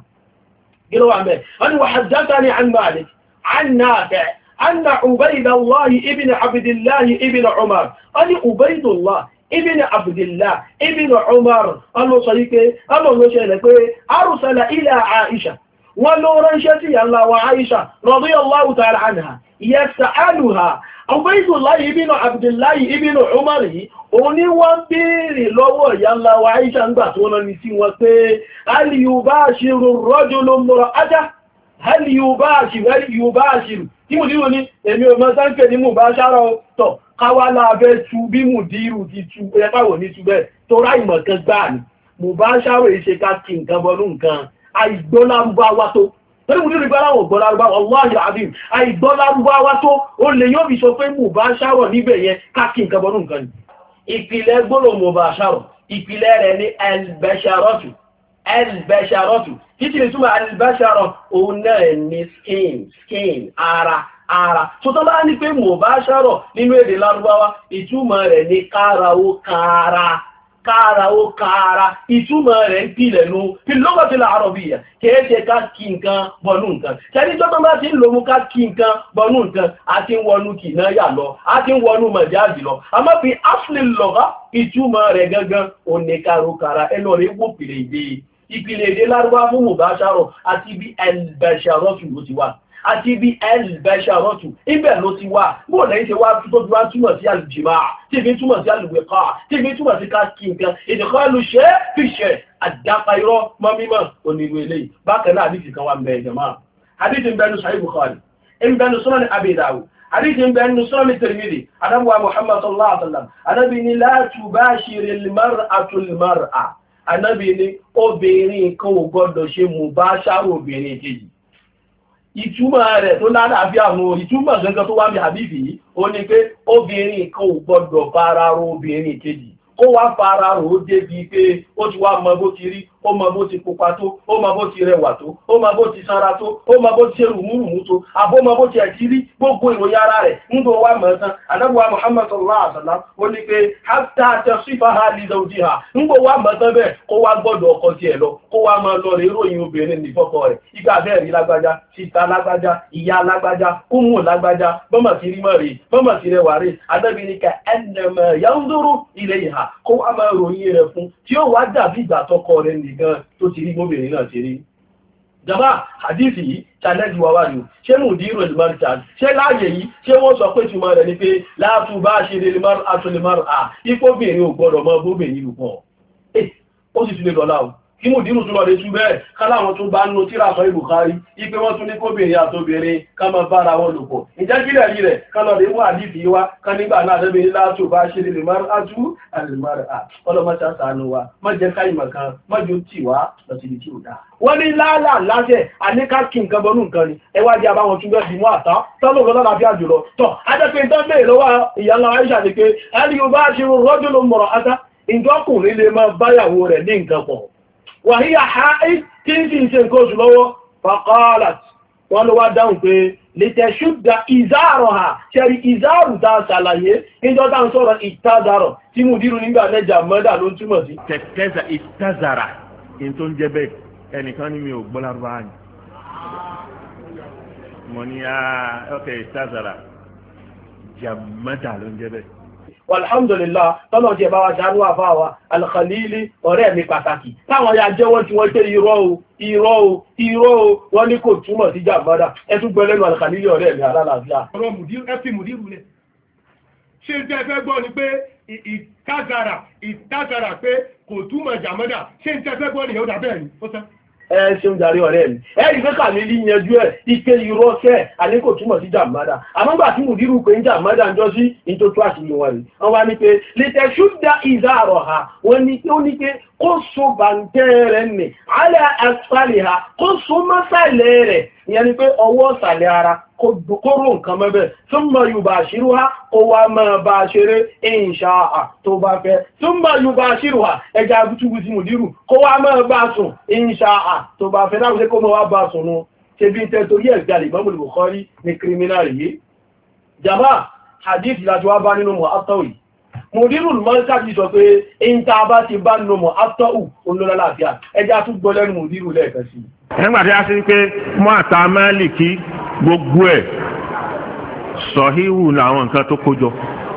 E: kí ló wà mẹ́ wọ́n ni wà haddathani an Malik an Nafi' anna Ubaydullah ibn Abdillah ibn Umar wọ́n ni Ubaydullah ibn Abdillah ibn Umar ọlọ́ sọ wípé ọlọ́ ló ṣẹlẹ̀ pé arúsàlà ila Aisha wọ́n ló ránṣẹ́ sí yàlá wa Aisha radiyallahu ta'ala anha yas'aluha Ubaydullah ibn Abdillah ibn Umar yìí òun ni wọ́n béèrè lọ́wọ́ yàlá wa Aisha ń gbà tó rán ní sí wọn pé hal yubashiru ar-rajulu imra'atahu hal yubashiru hal yubashiru tí mo dírò ní èmi ò mọ́ sáńkẹ̀ ní mú bá ṣára tọ̀ káwàlá abẹ́ tú bí mú dírù ti tú ẹpàwò ní túbẹ̀ tó rá ìmọ̀ kan gbáà ní mú bá ṣára ìṣe ká kí nǹkan bọnú nǹkan àìgbọ́lárúbáwá tó torí mú dírù ìgbàláwọ̀ gbọ́lárúbáwá Wallahi azim àìgbọ́lárúbáwá tó ó lè yóò fi sọ pé mú bá ṣára níbẹ̀ yẹn ká kí nǹkan bọnú nǹkan ni ìpìlẹ̀ gbọ́lọ̀ mú bá ṣára ìpìlẹ̀ rẹ̀ ní al-basharatu al-basharatu títí lè túnmọ̀ al-bashara òun náà ní skin skin ara ara tó tọ́ bá ní pé mubashara nínú èdè Lárúbáwá ìtumọ̀ rẹ̀ ní káraó kára káraó kára ìtumọ̀ rẹ̀ ń pìlẹ̀ nú fil-lughatil arabiyya kéèṣe ká kí nǹkan bọnú nǹkan tẹ́lí tó tọ́ bá ti ń lò mú ká kí nǹkan bọnú nǹkan àti ń wọnú kì náà yà lọ àti ń wọnú mọ̀jáàzì lọ àmọ́ fi aslil lugha ìtumọ̀ rẹ̀ gangan òní káraó kára ẹ lọ rí wó pìlẹ̀ ìdí ìpìlẹ̀ èdè Lárúbáwá fún mubashara àti bí al-basharatu ló ti wà àti bí al-basharatu ibẹ̀ ló ti wà bó lẹ́yìn ṣe wá tó bí wá túmọ̀ sí al-jima' tí bí túmọ̀ sí al-wiqa' tí bí túmọ̀ sí ká kí nǹkan idkhalu shay fi shay àdápa irọ́ mọ́ mímọ̀ onírú eléyìí bákan náà àdìsí kan wà ń bẹ ẹ̀jẹ̀má àdìsí ń bẹ ní Sahih Bukhari ń bẹ ní Sunan Abi Dawud àdìsí ń bẹ ní Sunan Tirmidhi anábùwà Muhammad sallallahu alaihi wasallam anábì ní la tubashiril mar'atu al-mar'a anábì ní obìnrin kan ò gbọdọ̀ ṣe mubashara obìnrin kejì ìtumọ̀ rẹ̀ tó lálàáfíà àwọn ìtumọ̀ gangan tó wá bí àbíbì yìí ó ní pé obìnrin kan ò gbọdọ̀ fara ro obìnrin kejì kó wá fara rò ó débi pé ó ti wá mọ bó ti rí ó mọ bó ti pupa tó ó mọ bó ti rẹwà tó ó mọ bó ti sanra tó ó mọ bó ti ṣe rùmúrùmú tó àbó mọ bó ti ẹ̀kí rí gbogbo ìròyìn ara rẹ̀ ń bó wá mọ̀ tán anábùwà Muhammad sallallahu alaihi wasallam ó ní pé hatta tasifaha li zawjiha ń bó wá mọ̀ tán bẹ́ẹ̀ kó wá gbọ́dọ̀ ọkọ tiẹ̀ lọ kó wá máa lọ rẹ̀ ròyìn obìnrin ní fọ́kọ rẹ̀ ìgbà bẹ́ẹ̀ rí lágbájá síta lágbájá ìyá lágbájá kúmù lágbájá bọ́mọ̀ sí rí mọ̀ rí bọ́mọ̀ sí rẹwà rí adábìnrin annama yanzuru ilayha kó wá máa ròyìn rẹ̀ fún tí ó wá dàbí ìgbà tọkọ rẹ̀ nìkan tó ti rí gómìnrin náà ti rí. Jàmá hadisi yìí challenge wa wá ní ṣé mú dírò ìlúmọ̀rìtà ṣé láàyè yìí ṣé wọ́n sọ pé túnmọ̀ rẹ̀ ní pé láàtú bá ṣe lè àtúlẹ̀mọ̀rì à ipóbìnrin ò gbọ́dọ̀ mọ́ bóbìnrin lù pọ̀. Ó sì tún lè lọ́lá o kí mò dínú tún lọ lè tú bẹ́ẹ̀ káláwọn tún bá nù tíra sọ Bukhari ipé wọ́n tún ní kóbìnrin àtobìnrin ká máa bára wọn lò pọ̀ ìjẹ́ kílẹ̀ rí rẹ̀ ká lọ lè mú àdìsí wá ká nígbà náà lẹ́bí látò bá ṣe lè máa àtú àlùmọ́rà ọlọ́mọṣà sànù wa má jẹ́ ká ìmọ̀ kan má jò tì wá lọ sí ibi tí ò dáa. wọ́n ní láàlà láṣẹ àníká kí nǹkan bọnú nǹkan ni ẹ wá di àbáwọn tún bẹ́ẹ̀ bí mú àtá tọ́lọ́ lọ́la láfi àjùlọ tọ́ adẹ́pẹ́ tán bẹ́ẹ̀ lọ́wọ́ ìyàlá Aisha ni pé ẹni yóò bá ṣe rọ́jò ló mọ̀rọ̀ ata ìjọkùnrin lè máa báyàwó rẹ̀ ní nǹkan pọ̀ wàhíyà haid tí ń sì ń ṣe nǹkan oṣù lọ́wọ́ faqalat wọ́n ló wá dáhùn pé lè tẹ̀ṣúdà ìzáàrọ̀ ha ṣẹ́rí ìzáàrù tá a ṣàlàyé níjọ́ tá ń sọ̀rọ̀ ìtazàrọ̀ tí mú dírú nígbà mẹ́jà mọ́dà ló túmọ̀ sí.
C: tẹ̀tẹ́zà ìtazàrà in tó ń jẹ́ bẹ́ẹ̀ ẹnìkan ní mi ò gbọ́ lárúbáwá ni mo ní á ọkẹ́ ìtazàrà jàmọ́dà ló ń jẹ́ bẹ́ẹ̀.
E: Alhamdulillah tọ́lọ̀ jẹ bá wa ṣàánú àfáwà Al-Khalili ọ̀rẹ́ mi pàtàkì táwọn ya jẹ́wọ́ tí wọ́n pé irọ́ o irọ́ o irọ́ o wọ́n ní kò túmọ̀ sí jàmbádà ẹtún gbọ́ lẹ́nu Al-Khalili ọ̀rẹ́ mi alálàáfíà.
F: ọ̀rọ̀ mùdírù ẹ̀fì mùdírù lẹ̀ ṣé jẹ́ fẹ́ gbọ́ ni pé ìtazàrà ìtazàrà pé kò túmọ̀ jàmbádà ṣé jẹ́ fẹ́ gbọ́ ni ó dà bẹ́ẹ̀ ni ó sẹ́
E: ẹ ṣeun jàre ọ̀rẹ́ mi ẹ̀rí pé Khalili yanjú ẹ̀ ike irọ́ sẹ́ àní kò túmọ̀ sí jàmbádà àmọ́gbà tí mùdírù pé ń jàmbádà ń jọ sí ìtótó àṣìlì wọn rí wọ́n wá ní pé lẹ́tẹ̀ ṣúdá ìzáàrọ̀ ha wọ́n ní ó ní pé kó so bàǹtẹ́ rẹ̀ nì alẹ́ àṣàlẹ̀ ha kó so mọ́sàlẹ̀ rẹ̀ ìyẹn ni pé ọwọ́ sàlẹ̀ ara kó rò nǹkan mẹ́bẹ̀ thumma yubashiruha kó wá máa bá ṣeré insha'a tó bá fẹ́ thumma yubashiruha ẹja agútúgú sí mùdírù kó wá máa bá sùn insha'a tó bá fẹ́ dáwọn kó máa wá bá sùn nù ṣe bí tẹ́ torí ẹ̀gbẹ́ Imam Bukhari ní kírímínàlì yìí jàmbá hadith láti wá bá nínú Mu'atta mùdírù mọ́ríkàtí sọ pé in ta bá ti bá nínú Mu'atta olólálàáfíà ẹja tún gbọ́ lẹ́nu mùdírù lẹ́ẹ̀kan sí
C: nígbàtí a sí pé Mu'atta Málìkì gbogbo ẹ̀ sọ̀híhù làwọn nǹkan tó kójọ.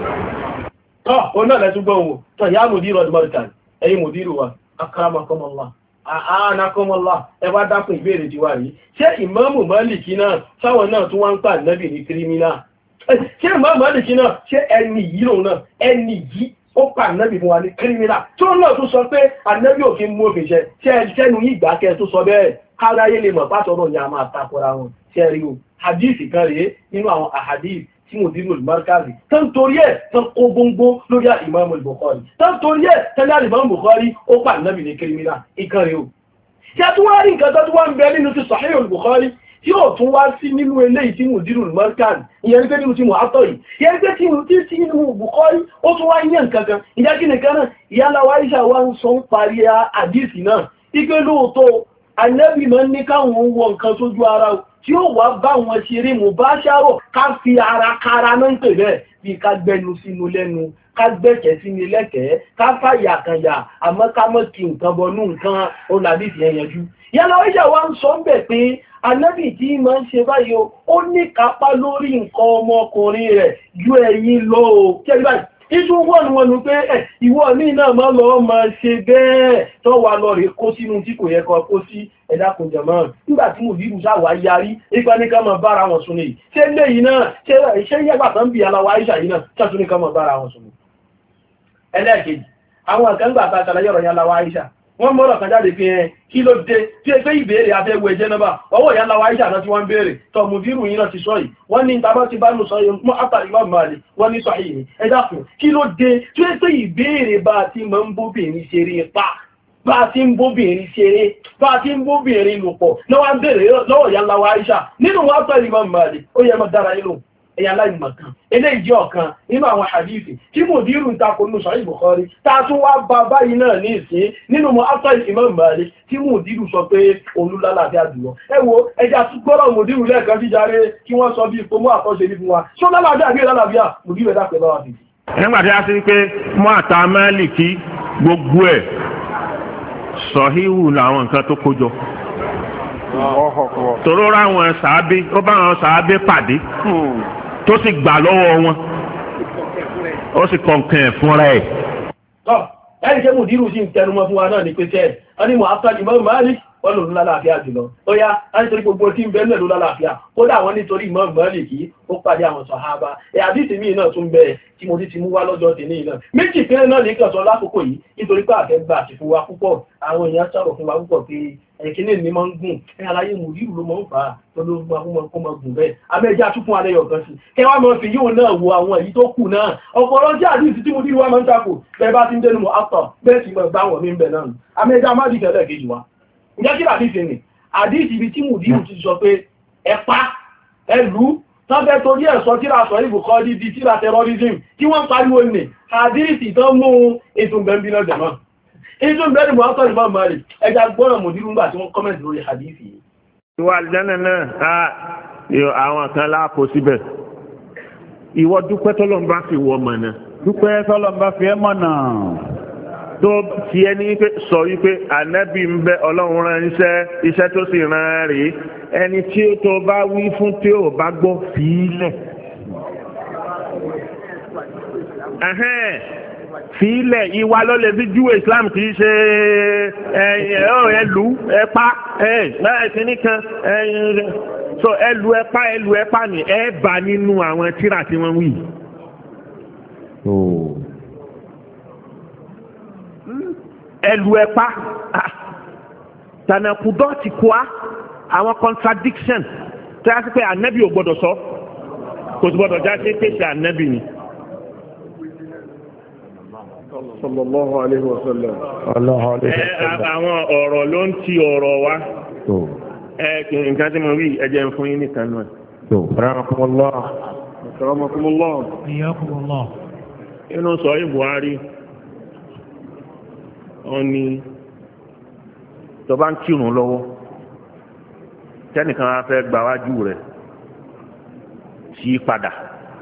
E: tọ́ ọ náà lẹ́túgbọ́ ohun tọ́ ìyá mùdírù ọdún mọ́ríkàtí ẹ̀yin mùdírù wa akramakumullah àánakọ́mọ́lá ẹwà dákùn ìbéèrè ti wà rí ṣé ìmáàmù Málìkì náà sáwọn náà tún wá ń pà nẹ́bì ní kírímínà ṣé ìmáàmù Málìkì náà ṣé ẹni yìí lòun náà ẹni yìí ó pà nẹ́bì fún wa ní kírímínà tó náà tún sọ pé ànẹ́bì òfin mú òfin ṣẹ ṣé ẹnu yìí gbà kẹ́ tó sọ bẹ́ẹ̀ káráyé lè mọ̀ pátọ́rọ̀ ní a máa takora wọn ṣe rí o hadith kan rèé nínú àwọn ahadith tí mo dínú al-Markazi tán torí ẹ̀ tán kó gbóngbó lórí Imam al-Bukhari tán torí ẹ̀ tẹ́lẹ̀ Imam al-Bukhari ó pà nábì ní kírímínà ìkan rèé o tí a tún wá rí nǹkan tó tún wá ń bẹ nínú ti Sahih al-Bukhari tí ó tún wá sí nínú eléyìí tí mo dínú al-Markazi ìyẹn pé nínú tí mo àtọ̀ yìí ìyẹn pé tí mo tí tí nínú Bukhari ó tún wá yẹn nǹkan kan ìjà kí nìkan náà ìyálà wa Aisha wa ń sọ ń parí hadith náà ike lóòótọ́ Ànábì máa ń ní káwọn wọ nǹkan sójú ara tí ó wá bá wọn ṣeré mú bá ṣàrọ̀ ká fi ara kára náà ń pè bẹ́ẹ̀ bí ká gbẹnu sínú lẹ́nu ká gbẹ̀kẹ́ sínú lẹ́kẹ̀ẹ́ ká fàyà kànyà àmọ́ ká mọ́ kí nǹkan bọnú nǹkan olàdífì ẹ̀yànjú. yálà Aisha wa ń sọ ń bẹ̀ pé Ànábì tí máa ń ṣe báyìí ó ní kápá lórí nǹkan ọmọkùnrin rẹ̀ ju ẹ̀yin lọ ò kẹ́rí báyìí ìṣù wọ́n wọ́n pé ẹ̀ ìwọ ní náà máa lọ máa ṣe bẹ́ẹ̀ tó wà lọ rẹ̀ kó sínú tí kò yẹ kó kó sí ẹ̀dá kò jẹ̀mọ́ nígbà tí mo dìrù sáwà yarí ipa ní ká máa bára wọn sùn nìyí ṣé lè yìí náà ṣé yẹ́gbà tán bí aláwa Aisha yìí náà ṣàtún ní ká máa bára wọn sùn. ẹlẹ́ẹ̀kejì àwọn àkàngbà àtàkàlà yọ̀rọ̀ yà aláwa Aisha wọ́n mọ́rọ̀ kan jáde fi ẹn kí ló dé tí ẹgbẹ́ ìbéèrè afẹ́wò ẹjẹ́ náà ọwọ́ ìyá aláwa Aisha náà tí wọ́n béèrè tọ́ mú dírù yìí náà ti sọ yìí wọ́n ní ìtàbá ti bá lù sọ yìí mọ́ àtàrí wà máa lè wọ́n ní sọ yìí ní ẹjá fún kí ló dé tí ẹgbẹ́ ìbéèrè bá ti máa ń bóbìnrin ṣeré pa bá ti ń bóbìnrin ṣeré bá ti ń bóbìnrin lò pọ̀ lọ́wọ́ béèrè lọ́wọ́ ìyá aláwa Aisha nínú wọn àtàrí wà máa lè ó yẹ mọ́ dára yìí lò ẹ̀yà aláìmọ̀kan eléyìí jẹ́ ọ̀kan nínú àwọn hadithi tí mo dírù ń takò nínú Sahih Bukhari ta tún wá bá báyìí náà ní ìsìn nínú mọ́ after Imam Malik tí mo dírù sọ pé olúlálàáfíà jùlọ ẹ wo ẹja tún gbọ́dọ̀ mo dírù lẹ́ẹ̀kan jíjáre kí wọ́n sọ bí ipò mọ́ àkọ́ṣe ní fún wa ṣó lálàáfíà bí lálàáfíà mo dírù ẹ̀dá pẹ̀lú àwọn àfihàn.
C: nígbà tí a sì pé Mu'atta Málìkì gbogbo ẹ̀ sọ̀híhù làwọn nǹkan tó kójọ tòró ráwọn sàábé ó bá wọn sàábé pàdé tó sì gbà lọ́wọ́ wọn ó sì kọ̀ǹkàn ẹ̀ fúnra ẹ̀.
E: tọ́ ẹni ṣe mú dírù sí ìtẹnumọ́ fún wa náà ní pé tẹ́ ẹni Mu'atta Imam Malik wọ́n lòun lálàáfíà jùlọ ó yá á nítorí gbogbo tí ń bẹ náà ló lálàáfíà kódà wọ́n nítorí Imam Málíkì ó pàdé àwọn sàhábà ẹ̀ àdìsí míì náà tún bẹ tí mo ti ti mú wá lọ́jọ́ tèmi náà méjì péré náà ní kàn sọ lákòókò yìí nítorí pé àfẹ́ gbà àti fún wa púpọ̀ àwọn èèyàn sọ̀rọ̀ fún wa púpọ̀ pé ẹ̀kíní ní máa ń gùn ẹ̀ aláyé mú rí ìlú máa ń fà á tó ló máa kó máa gùn bẹ́ẹ̀ abẹ́já tún fún alẹ́ yọ̀kan sí kẹ́ wá máa fi yóò náà wo àwọn èyí tó kù náà ọ̀pọ̀lọ́ jẹ́ àdìsí tí mo rí wá máa ń takò bẹ́ẹ̀ bá ti ń dénú àtọ̀ bẹ́ẹ̀ sì máa gbá wọn mí ń bẹ̀ náà amẹ́já má dìtẹ̀ lẹ́ẹ̀kejì wa ǹjẹ́ kí àdìsí ni àdìsí ibi tí mùdírù ti sọ pé ẹ̀pá ẹlú tọ́bẹ̀ torí ẹ̀sọ́ tíra sọ ìbùkọ́ dídí tíra terrorism tí wọ́n pariwo ní àdìsí tó mú ètò ìgbẹ̀mbí náà jẹ̀mọ́ ètò ìgbẹ̀mbí mọ́ ọ́tọ́ ìbọn mọ́rí ẹja gbọ́nà mùdírù ńgbà tí wọ́n kọ́mẹ̀ntì lórí àdìsí yìí.
C: ìwà àlùjánnà náà àwọn kan láàkó síbẹ̀ ìwọ dúpẹ́ tọ́lọ́mbà fi wọ mọ̀nà
G: dúpẹ́ tọ́lọ́mbà fi ẹ́ mọ̀nà
C: tó fi ẹni pé sọ wípé ànábì ń bẹ ọlọ́run rán iṣẹ́ iṣẹ́ tó sì rán rèé ẹni tí ó tó bá wí fún tí ó bá gbọ́ fílẹ̀ fílẹ̀ ìwà ló lè fi júwe Islam kì í ṣe ẹlú ẹpá ẹ̀ẹ́sì nìkan so ẹlú ẹpá ẹlú ẹpá ni ẹ bá nínú àwọn tírà tí wọ́n wí. ẹlù ẹ̀pá tànàkùdọ́ ti kọ́ àwọn contradiction tó yá sí pé ànábì ò gbọ́dọ̀ sọ kò sì gbọ́dọ̀ já sí pèsè ànábì ni.
F: sallallahu alaihi wasallam.
C: àwọn ọ̀rọ̀ ló ń ti ọ̀rọ̀ wá nǹkan tí mo rí ẹjẹ́ ń fún yín nìkan náà.
G: Rahmatullah.
F: Rahmatullah.
H: Iyakumullah.
C: inú sọ Buhari wọ́n ní tó bá ń kírun lọ́wọ́ tẹ́nìkan á fẹ́ gba wájú rẹ̀ tì í padà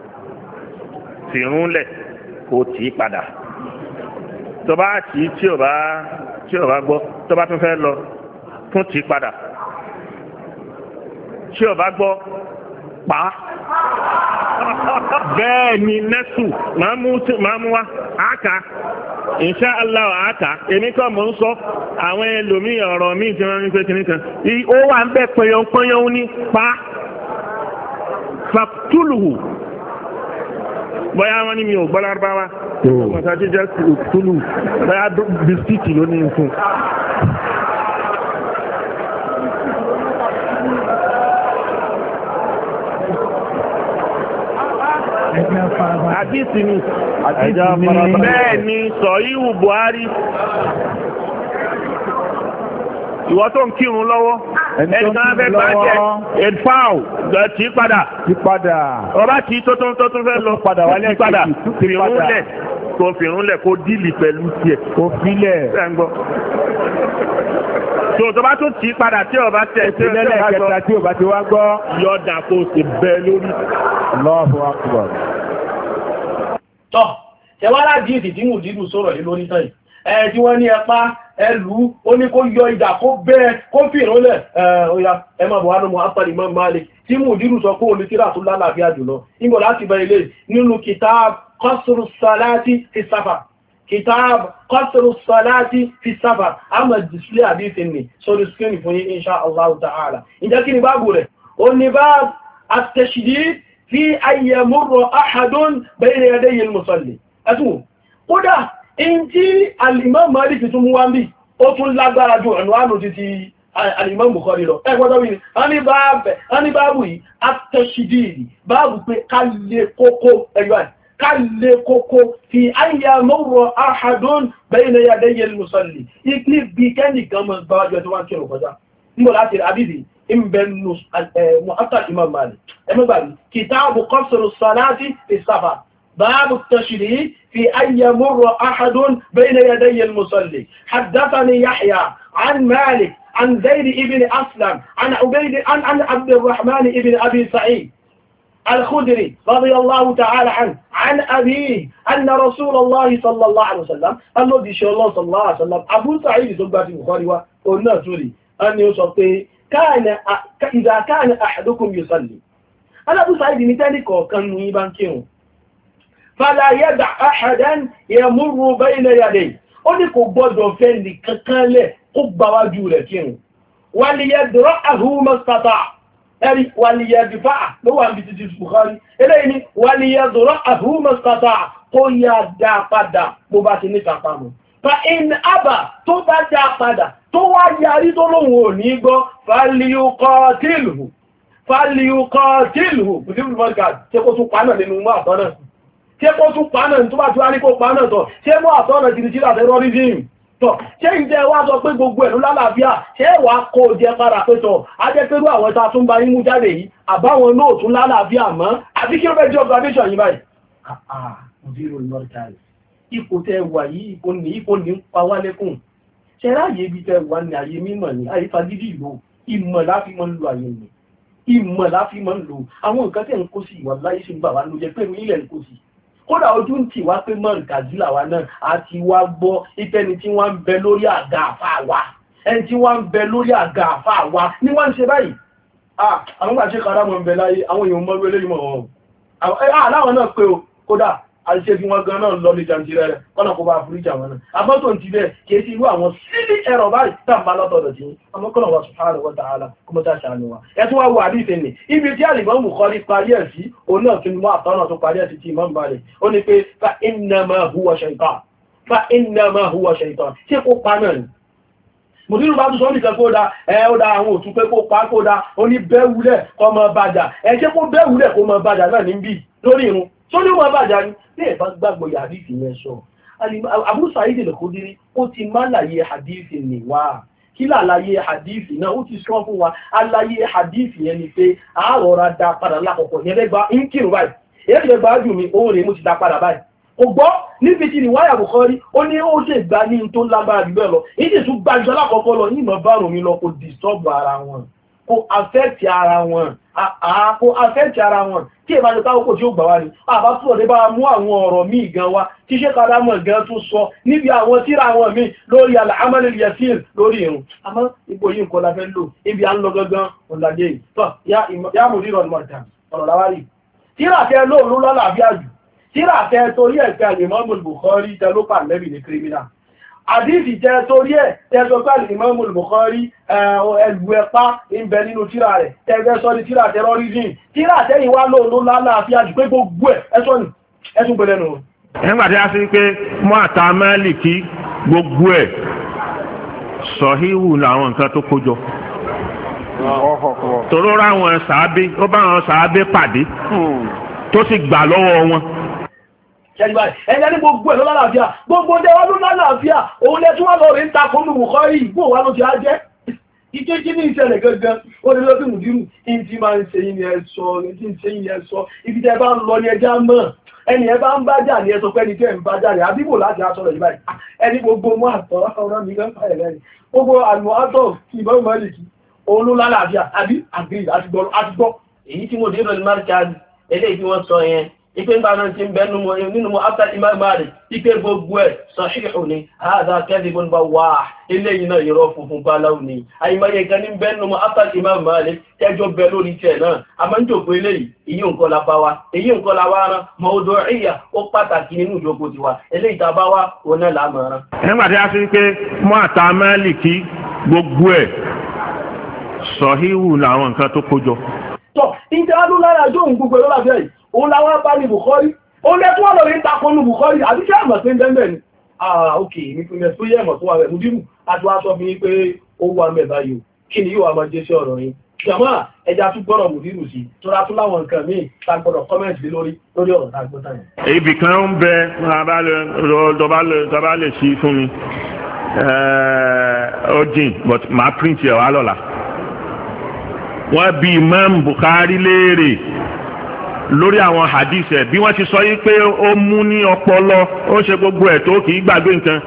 C: fìrún lẹ̀ kó tì í padà tó bá tì í tí ò bá tí ò bá gbọ́ tó bá tún fẹ́ lọ tún tì í padà tí ò bá gbọ́ pa á bẹ́ẹ̀ ni nẹ́sù máa mú wá àáká insha Allah àáká èmi kọ́ mọ̀ ń sọ àwọn ẹlòmíì ọ̀rọ̀ míì tí wọ́n ń pè kìíní kan ó wà ń bẹ́ pẹ̀yọ̀pẹ̀yọ̀ ní pa fàtúlùhù bóyá wọ́n ní mi ò gbọ́ lárúbáwá mọ̀tàjú jẹ́ túlù bóyá bisikíìtì ló ní fún àdìsí ni bẹ́ẹ̀ ni sọ̀yíwù Buhari ìwọ tó ń kírun lọ́wọ́ ẹni kan fẹ́ bá jẹ́ edfao tí padà ọba tí tó tó tó tó fẹ́ lọ padà wálé padà fìrúnlẹ̀ kò fìrúnlẹ̀ kò díìlì pẹ̀lú tiẹ̀ kò filẹ̀ ẹ̀ngbọ́ tó tó bá tó tí padà tí ọba tẹ̀ tí ọba tí wá gbọ́ yọ̀dà kò sì bẹ́ lórí. Allahu Akbar.
E: tọ́ ṣẹwàrá díìtì tí mò dídù sọ̀rọ̀ lé lórí tán yìí ẹ̀ tí wọ́n ní ẹpá ẹlú ó ní kó yọ ìdà kó bẹ́ẹ̀ kó fìrún lẹ̀ ọ̀yà ẹ máa bọ̀ wá lọ́mọ after Imam Malik tí mò dídù sọ pé olùkíra tó lálàáfíà jùlọ nígbà láti bẹ ilé nínú kitab Qasru Salati fi Safar kitab Qasru Salati fi Safar àmà display àdífin ni sórí screen fún yín insha Allah ta'ala ìjẹ́ kí ni báàbù rẹ̀ ó ní báàbù at-tashdid fi an yamurra ahadun bayna yaday al-musalli ẹ̀tún kódà in tí al-Imam Malik tún mú wá ń bí ó tún lágbára jù ẹ̀nù àánú ti ti al-Imam Bukhari lọ ẹgbọ́dọ̀ wí ní báàbù yìí at-tashdid báàbù pé ká lè kókó ẹgbẹ́ ká lè kókó fi an yamurra ahadun bayna yaday al-musalli ìpín bí kẹ́nìkan mọ́ gbáwájọ́ tó wá ń kí ọ̀kọjá nígbò láti àbíbì ìbẹ̀nù mu'atta Imam Malik ẹmẹ́gbàrí kitabu Qasru Salati fi Safar باب التشريع في أن يمر أحد بين يدي المصلي حدثني يحيى عن مالك عن زيد بن أسلم عن عبيد عن عن عبد الرحمن بن أبي سعيد الخدري رضي الله تعالى عنه عن أبيه أن رسول الله صلى الله عليه وسلم الذي شاء الله صلى الله عليه وسلم أبو سعيد زبات البخاري وقلنا تولي أن يصطي كان إذا كان أحدكم يصلي أنا أبو سعيد مثالك وكان يبانكيه فلا يدع أحدا يمر بين يديه ó ní kò gbọ́dọ̀ fẹ́ ní kankan lẹ̀ kó gbáwájú rẹ̀ kírun waliyadra'ahu mastata ẹ̀rí waliyadra'a ló wà níbi títí Bukhari eléyìí ni waliyadra'ahu mastata kó yá dá padà bó bá ti ní kápá mọ́ fa in aba tó bá dá padà tó wá yarí tó lóhun ò ní gbọ́ falyuqatilhu falyuqatilhu bùsí bùsí ṣe kó tún pánà nínú mọ́ àtọ́nà ṣe kó tún pánà tó bá tí wá ní kó pánà tọ̀ ṣe mọ́ àtọ́nà ti di sílà terrorism tọ̀ ṣe ìjẹ́ wá sọ pé gbogbo ẹ̀lú lálàáfíà ṣe wà kó jẹ padà pé tọ̀ ajẹ́pẹ́rú àwọn ta tún bá yín mú jáde yìí àbáwọn náà tún lálàáfíà mọ́ àti kí ó fẹ́ jẹ́ observation yìí báyìí zero immortal ipò tẹ wà yìí ipò ní ipò ní pa wá lẹ́kùn ṣe ráyè ibi tẹ wà ní ayé mímọ̀ ní ayé fagídí ìlú ìmọ̀ láfi mọ́ ń lo ayé mi ìmọ̀ láfi mọ́ ń lo àwọn nǹkan tẹ́ ń kó sí ìwà láyé sí bà wá ló jẹ́ pé ilẹ̀ ń kó sí kódà ojú ń tì wá pé mọ́ gàdílà wa náà àti wá gbọ́ ìtẹ́ni tí wọ́n ń bẹ lórí àga àfà wa ẹni tí wọ́n ń bẹ lórí àga àfà wa ní wọ́n ń ṣe báyìí àwọn gbàṣẹ́ kára mọ̀ ń bẹ láyé àwọn èèyàn mọ́ wẹ́lẹ́ ìmọ̀ wọn aláwọn náà pé o kódà àṣẹ fi wọn gan náà lọ ní jàǹtìrẹ rẹ kọ́nà kó bá àforíjà wọn náà àbọ́tò ti bẹ́ẹ̀ kìí sí irú àwọn sílí ẹ̀rọ báyìí tàbí lọ́tọ̀ọ̀dọ̀ tí ọmọ kọ́nà wa subhanahu wa ta'ala kó mọ́ tá ṣàánú wa ẹ tún wá wo àdìsẹ ní ibi tí Al-Imam Bukhari parí ẹ̀ sí òun náà tún mọ́ àtọ́nà tó parí ẹ̀ sí ti Imam Malik ó ní pé fa innama huwa shaytan fa innama huwa shaytan ṣé kó pa náà ni mùdírù bá tún sọ nìkan kó dá ẹ ó dá àwọn òtún pé kó pa kó dá ó ní bẹ́wulẹ̀ kó mọ bàjá ẹ ṣé kó bẹ́wulẹ̀ kó mọ bàjá náà níbí lórí irun tó ní mọ bàjá ni bí ẹ bá gbàgbọ́ yà hadith yẹn sọ Abu Sa'id al-Khudri ó ti má láyé hadith ni wá kí láàláyé hadith náà ó ti sọ fún wa aláyé hadith yẹn ni pé àárọ̀ra dá padà lákọ̀ọ́kọ́ yẹn lẹ́gbàá ń kírun báyìí èyí lè gbà jù mí òun rèé mo ti dá padà báyìí kò gbọ́ níbi tí ìwáyà Bukhari ó ní ó ṣe gbá ní tó lágbára jù bẹ́ẹ̀ lọ ìdí tún gbájọ́ lákọ̀ọ́kọ́ lọ ní ìmọ̀ bárùn mi lọ kò disturb ara wọn kò affect ara wọn kò affect ara wọn tí èbá ṣe táwọn kò tí ó gbà wá ní àbá tó ọ̀dẹ́ bá mú àwọn ọ̀rọ̀ míì gan wá tí ṣe kadà mọ̀ gan tún sọ níbi àwọn tíra àwọn míì lórí al-amal al-yasir lórí irun àmọ́ ipò yìí nǹkan la fẹ́ lò ibi à ń lọ gangan ọ̀làdé yìí tọ́ yá mú rírọ̀ ọ̀rọ̀ láwárí tíra tẹ lóòrùn lọ́lá àbí àjù tíra tẹ torí ẹ̀ tẹ́ Imam al-Bukhari tẹ ló pà lẹ́bì ní kírímínà àdífì tẹ torí ẹ̀ tẹ́ sọ pé Imam al-Bukhari ẹlù ẹpá ń bẹ nínú tíra rẹ̀ tẹ́gbẹ́ sọ ní tíra terrorism tíra tẹ́yìn wá lóòrùn lọ́lá àbí àjù pé gbogbo ẹ̀ ẹ̀sọ́ ni ẹ̀sùn pẹ̀lẹ́ nù.
C: nígbà tí a sì pé mọ́ àtà Málíkì gbogbo ẹ̀ sọ̀híhù làwọn nǹkan tó kójọ tòró ráwọn sàábé ó bá wọn sàábé pàdé tó sì gbà lọ́wọ́ wọn
E: ẹ̀yẹ́ ní gbogbo ẹ̀ ló lálàáfíà gbogbo ọdẹ wá ló lálàáfíà òun lẹ́tún wá lọ rí ń takò ní Bukhari ìgbò wá ló ti á jẹ́ ike kí ní ìṣẹ̀lẹ̀ gangan ó ní lọ́bí mùdírù in ti máa ń ṣe yìí ni ẹ sọ ní tí ń ṣe yìí ni ẹ sọ ibi tẹ́ bá ń lọ ní ẹjá mọ́ ẹni ẹ bá ń bá jà ní ẹsọ pé ẹni tẹ́ ń bá jà ní àbíbò láti aṣọ́rọ̀ yìí báyìí ẹni gbogbo mọ́ àtọ́ ọ̀rọ̀ mi gan fàyẹ̀ lẹ́yìn gbogbo àlùmọ́ àtọ̀ kí ìbọn Málíkì òun ló lálàáfíà àbí àgbè àti gbọ́ èyí tí mo dé lọ ní Markaz eléyìí tí wọ́n sọ yẹn ipe ń bá náà ti ń bẹ nínú mọ́ after Imam Malik ipe gbogbo ẹ̀ sahihu ni hadha kadhibun bawwah eléyìí náà irọ́ funfun báláwù ni àìmọye kan ní bẹ nínú mọ́ after Imam Malik tẹ́jọ́ bẹ lórí tẹ̀ náà a máa ń jòkó eléyìí èyí nǹkan la bá wa èyí nǹkan la wá rán mawdu'iyya ó pàtàkì nínú ìjókòó tiwa eléyìí tá a bá wá òun náà là máa rán.
C: nígbà tí a sì pé mọ́ àtà Málíkì gbogbo ẹ̀ sahihu làwọn nǹkan tó kójọ.
E: tọ́ ìjẹ́ ló lára jó òun gbogbo lọ́la bẹ́ẹ̀ yìí òun láwá bá ní Bukhari òun lẹ́tún wà lọ́rin takọ́ ní Bukhari àti kí àmọ̀ sí ẹgbẹ́ ni ah ok nípínlẹ̀ tó yẹ́ ẹ̀mọ̀ tó wà rẹ̀ múdírù àti wá sọ bí pé ó wà mẹ́ báyìí kí ni yóò wà máa jẹ́ sí ọ̀rọ̀ yìí jàmá ẹja tún gbọ́rọ̀ múdírù sí tó rá tún láwọn nǹkan míì tá gbọ́dọ̀ kọ́mẹ́ǹtì lórí lórí ọ̀rọ̀ tá gbọ́ta yẹn.
C: ibì kan ń bẹ tọba lè ṣí fún mi ó jìn but máa print ẹ̀ wá lọ́la wọ́n bí Imam Bukhari léèrè lórí àwọn hadith ẹ̀ bí wọ́n ti sọ yí pé ó mú ní ọpọlọ ó ṣe gbogbo ẹ̀ tó kìí gbàgbé nǹkan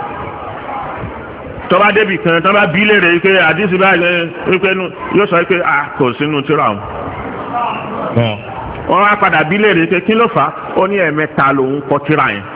C: tọ́ba débì kan tọ́ba bí léèrè yí pé hadith báyìí wípé yóò sọ pé a kò sínú tírà wọn. wọ́n wá padà bí léèrè pé kí ló fà á ó ní ẹ̀mẹ́ta lòun kọ tírà yẹn.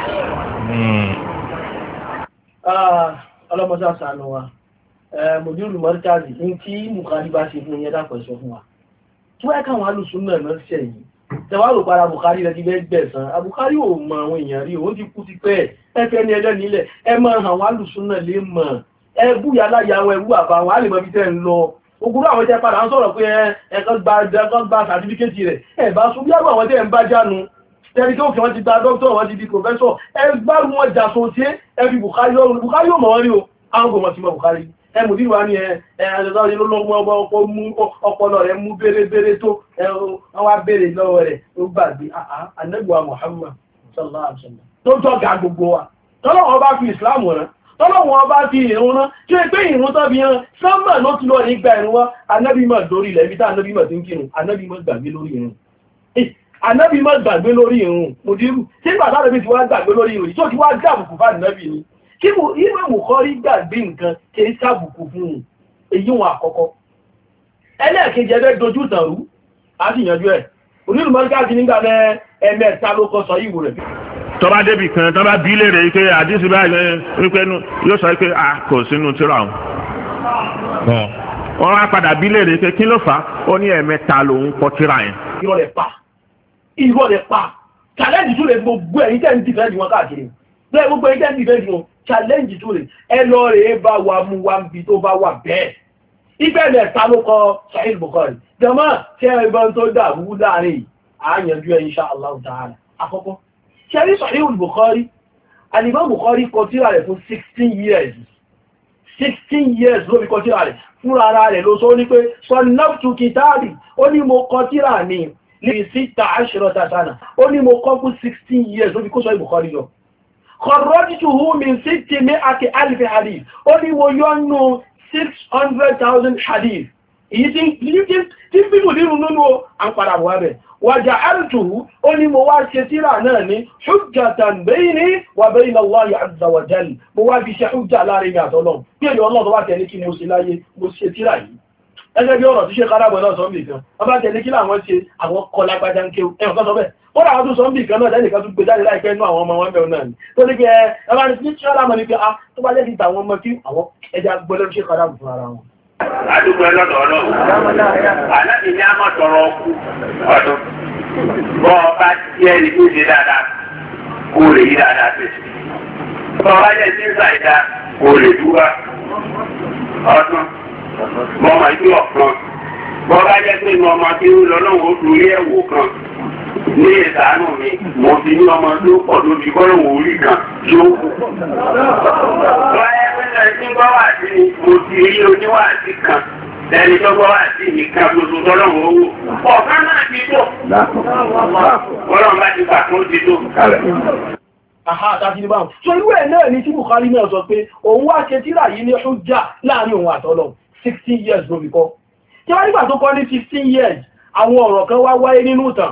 E: ọlọ́mọdé àṣà wa mùdírù Markaz ní tí Bukhari bá ṣe fún yẹn dápọ̀ sọ fún wa tí wọ́n káwọn alùsùn náà náà ṣẹ̀ yìí tẹwàá rò para Bukhari rẹ̀ ti bẹ́ gbẹ̀sán Bukhari ò mọ àwọn èèyàn rí òun ti kú ti pẹ́ ẹfẹ́ ní ẹlẹ́ nílẹ̀ ẹ máa àwọn alùsùn náà lè mọ̀ ẹbú yàlá ìyàwó ẹbú àbá wọn á lè mọ ibi tẹ́ ń lọ ogúnrú àwọn tẹ́ padà ń sọ̀rọ̀ pé ẹ̀kan gba sàtífíkẹ́tì rẹ̀ ẹ̀ bá sún bí àwọn tẹ́ ń bá jánu tẹ́rí tó kí wọ́n ti gba dókítọ̀ wọ́n ti di pòfẹ́sọ̀ ẹgbàrún wọn jàsọ tí ẹ fi Bukhari ọrùn Bukhari ò mọ̀ wọ́n rí o àwọn kò mọ̀ sí mọ̀ Bukhari ẹ mú dínú wa ní ẹ ẹ̀ẹ́dẹ̀dọ́ ọpọlọ rẹ̀ mú bèrè tó wọ́n wá bèrè lọ́wọ́ rẹ̀ ó gbàgbé anẹ́gbà Muhammad sallallahu alaihi wasallam tó jọ́gà gbogbo wa tọ́lọ́wọ́n bá fi Islam rán tọ́lọ́wọ́n bá fi ìrún rán tí ó pé ìrún tó fi hàn sánmà ló ti lọ ní gba ìrún wá anábìmọ̀ lórí ilẹ̀ ibi tá anábìmọ̀ ti ń kírun anábìmọ̀ gbàgbé lórí ìrún Ànábì má gbàgbé lórí ìrun mùdírù tí bàbá rẹ̀ bí ti wá gbàgbé lórí ìrun tó ti wá gbàbùkù fún Ànábì ni kí mú ìwé Bukhari gbàgbé nǹkan kí é sábùkù fún un èyí wọn àkọ́kọ́ ẹlẹ́ẹ̀kejì ẹgbẹ́ dojú tàrú àti ìyànjú ẹ̀ onírù mọ́ríkà ti nígbà ẹ̀mẹ́ta ló kọ́ sọ ìwò rẹ̀
C: tọ́ba débì kan tọ́ba bí lè rẹ̀ pé àdísí báyìí wípé yóò sọ pé a kò sínú tíra wọn wọ́n wá padà bí lè rẹ̀ pé kí ló fà ó ní ẹ̀mẹ́ta lòun kọ tíra yẹn
E: irọ́ rẹ̀ pa irọ́ rẹ̀ pa challenge tó lè gbogbo ẹ̀yin tẹ́ ń dìfẹ́ǹdì wọn káàkiri bẹ́ẹ̀ gbogbo ẹ̀yin tẹ́ ń dìfẹ́ǹdì wọn challenge tó lè ẹ lọ rẹ̀ bá wa mú wa bí tó bá wà bẹ́ẹ̀ ibẹ̀ mẹ́ta ló kọ Sahih Bukhari jọmọ́ tí ẹgbọ́n tó dàrú láàrin àyànjú ẹ̀ insha Allah ta'ala àkọ́kọ́ ṣẹ́rí Sahih Bukhari Al-Imam Bukhari kọ tírà rẹ̀ fún sixteen years sixteen years ló fi kọ tírà rẹ̀ fún ara rẹ̀ ló sọ ní pé sannaftu kitabi ó ní mo kọ tírà ní ní síta ashrata sana ó ní mo kọ fún sixteen years ló fi kó Sahih Bukhari lọ kharrajtuhu min sittimi'ati alf hadith ó ní mo yọ́nú six hundred thousand hadith èyí tí bíbù nínú nínú àpàdà buhari waja'altuhu ó ní mo wá ṣe tírà náà ní hujjatan bayni wa bayna Allahi azza wa jalla mo wá fi ṣe hujja láàrin mi àtọ́lọ́run bí èdè ọlọ́run bá tẹ̀lé kí ni ó ṣe láyé mo ṣe tírà yìí ẹgbẹ́ bí ọ̀rọ̀ tí ṣe kárábọ̀ náà sọ́mbì kan wọ́n bá tẹ̀lé kí láwọn ṣe àwọn kọ lágbájá ń kéwù ẹ̀wọ̀n kan sọ bẹ́ẹ̀ ó rà wọ́n tún sọ́mbì kan náà lẹ́nìkan tún gbé jáde láìpẹ́ inú àwọn ọmọ wọn bẹ̀rù náà ni tó ní pé ẹ bá ní tí ṣọ́lá mọ̀ ní pé a tó bá lẹ́bi tàwọn ọmọ kí àwọn ẹja gbọ́lẹ́ ṣe kárábọ̀ fún ara wọn.
H: Àdúgbò ẹlọ́dọ̀ ọlọ́run, àlábì ní a máa tọrọ ọkú ọdún. Bọ́ ọba jẹ́ ẹni tó ṣe dáadáa, kó lè yí dáadáa pè. Bọ́ ọba jẹ́ sí ìsàìdá, kó lè dúwà ọdún. Bọ́ ọmọ ìlú ọ̀kan. Bọ́ ọba jẹ́ pé ní ọmọ tí ó lọ lọ́wọ́ ó torí ẹ̀wò kan. Ní ìsàánù mi, mo fi ní ọmọ tó pọ̀ lóbi kọ́lọ̀wọ̀ orí kan tí ó kù. Tí gbọ́ wà sí ni mo ti rí oníwà sí kan lẹ́ni tó gbọ́ wà sí nìkan gbogbo tọ́lọ́wọ́ owó. Ọ̀kan náà ti tó. Ọlọ́run bá ti gbà kó ti tó.
E: Àhá àtàkì ní báwọn. So irú ẹ̀ náà ni tí Bukhari náà sọ pé òun wá ṣe tírà yìí ní hujja láàrin òun àtọ́lọ́ sixteen years ló fi kọ́. Tí wọ́n nígbà tó kọ́ ní fifteen years, àwọn ọ̀rọ̀ kan wá wáyé nínú ìtàn.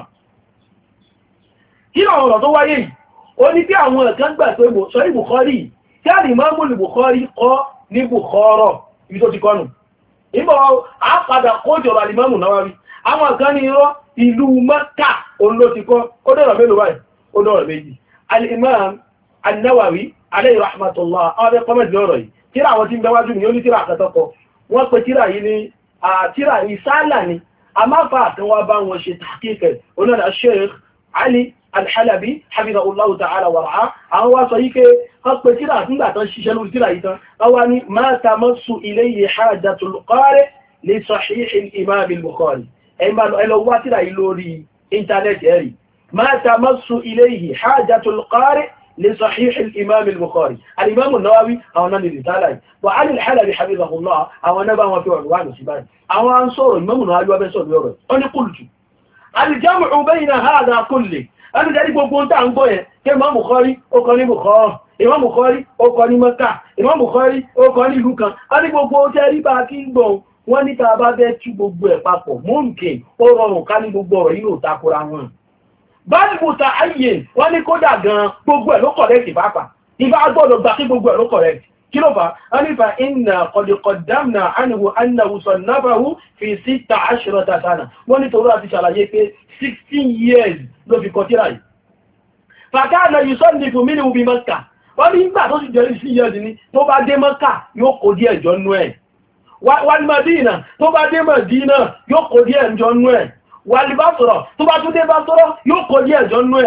E: Kí ni àwọn ọ̀rọ̀ tó wáyé yìí? Ó ní pé àwọn ẹ̀kan gbà pé Sahih Bukhari tí a lè máa mú lè Bukhari kọ́ ní Bukhara ibi tó ti kọ́nù. Ìbọ̀ àpàdà kójọ̀rọ̀ Al-Imam Nawawi. Àwọn kan ní irọ́ ìlú Mẹ́kà òun ló ti kọ́, ó dọ̀rọ̀ mélòó báyìí, ó dọ̀rọ̀ méjì. Al-Imam An-Nawawi alayhi rahmatullah, àwọn ẹ̀kọ́ mẹ́jì lọ́rọ̀ yìí. Tíra àwọn tí ń bẹwájú ni ó ní tíra àkàtọ́kọ. Wọ́n pe tíra yìí ní tíra ìsálà ni. A máa fa àtẹwà bá wọn ṣe tàkíkẹ̀, onáà Sheikh Ali Al-Halabi hafidhahullahu ta'ala wa ra'ah àwọn wá sọ yíké wọ́n pè tírà nígbà tán ṣiṣẹ́ lórí tírà yìí tán wá ní ma tamassu ilayhi hajatul qari li sahih al-imam al-Bukhari ẹlọ wá tírà yìí lórí íńtánẹ́ẹ̀tì ẹ̀rì ma tamassu ilayhi hajatul qari li sahih al-imam al-Bukhari al-imam an-Nawawi àwọn náà ní rìtálà yìí wa Ali al-Halabi hafidhahullah àwọn náà bá wọn fi ọ̀rọ̀ wà ní sí báyìí àwọn à ń sọ̀rọ̀ imam an-Nawawi wá bẹ́ sọ̀rọ̀ ọ̀rọ̀ ó ní qultu al-jam'u bayna hadha kulli ẹni jẹ́ ní gbogbo ń tàà ń gbọ́ yẹn kí Imam Bukhari ó kọ ní Bukhara Imam Bukhari ó kọ ní Mẹ́kà Imam Bukhari ó kọ ní ìlú kan a ní gbogbo tẹ́ rí bá kí ń gbọ́n wọ́n ní ta bá bẹ́ tú gbogbo ẹ̀ papọ̀ mọ́ǹkè ó rọrùn ká ní gbogbo ọ̀rọ̀ yìí ò takora wọn báyìí mo ta ayé wọ́n ní kódà gan gbogbo ẹ̀ ló kọ̀rẹ́kì pápá ìbá gbọ́dọ̀ gbà kí gbogbo ẹ̀ ló kọ̀rẹ́kì kí ló fà á nípa inna qad qaddamna anhu annahu sannafahu fi sitta ashrata sana wọ́n ní torí àti ṣàlàyé pé sixteen years ló fi kọ tírà yìí. Fàkánà yìí sọ́ ní fún mínú bí Mẹ́kà. Wọ́n ní ìgbà tó sì jẹ́ sí years ní tó bá dé Mẹ́kà yóò kó díẹ̀ jọ nú ẹ̀. Wal Madina tó bá dé Madina yóò kó díẹ̀ jọ nú ẹ̀. Wal Basra tó bá tún dé Basra yóò kó díẹ̀ jọ nú ẹ̀.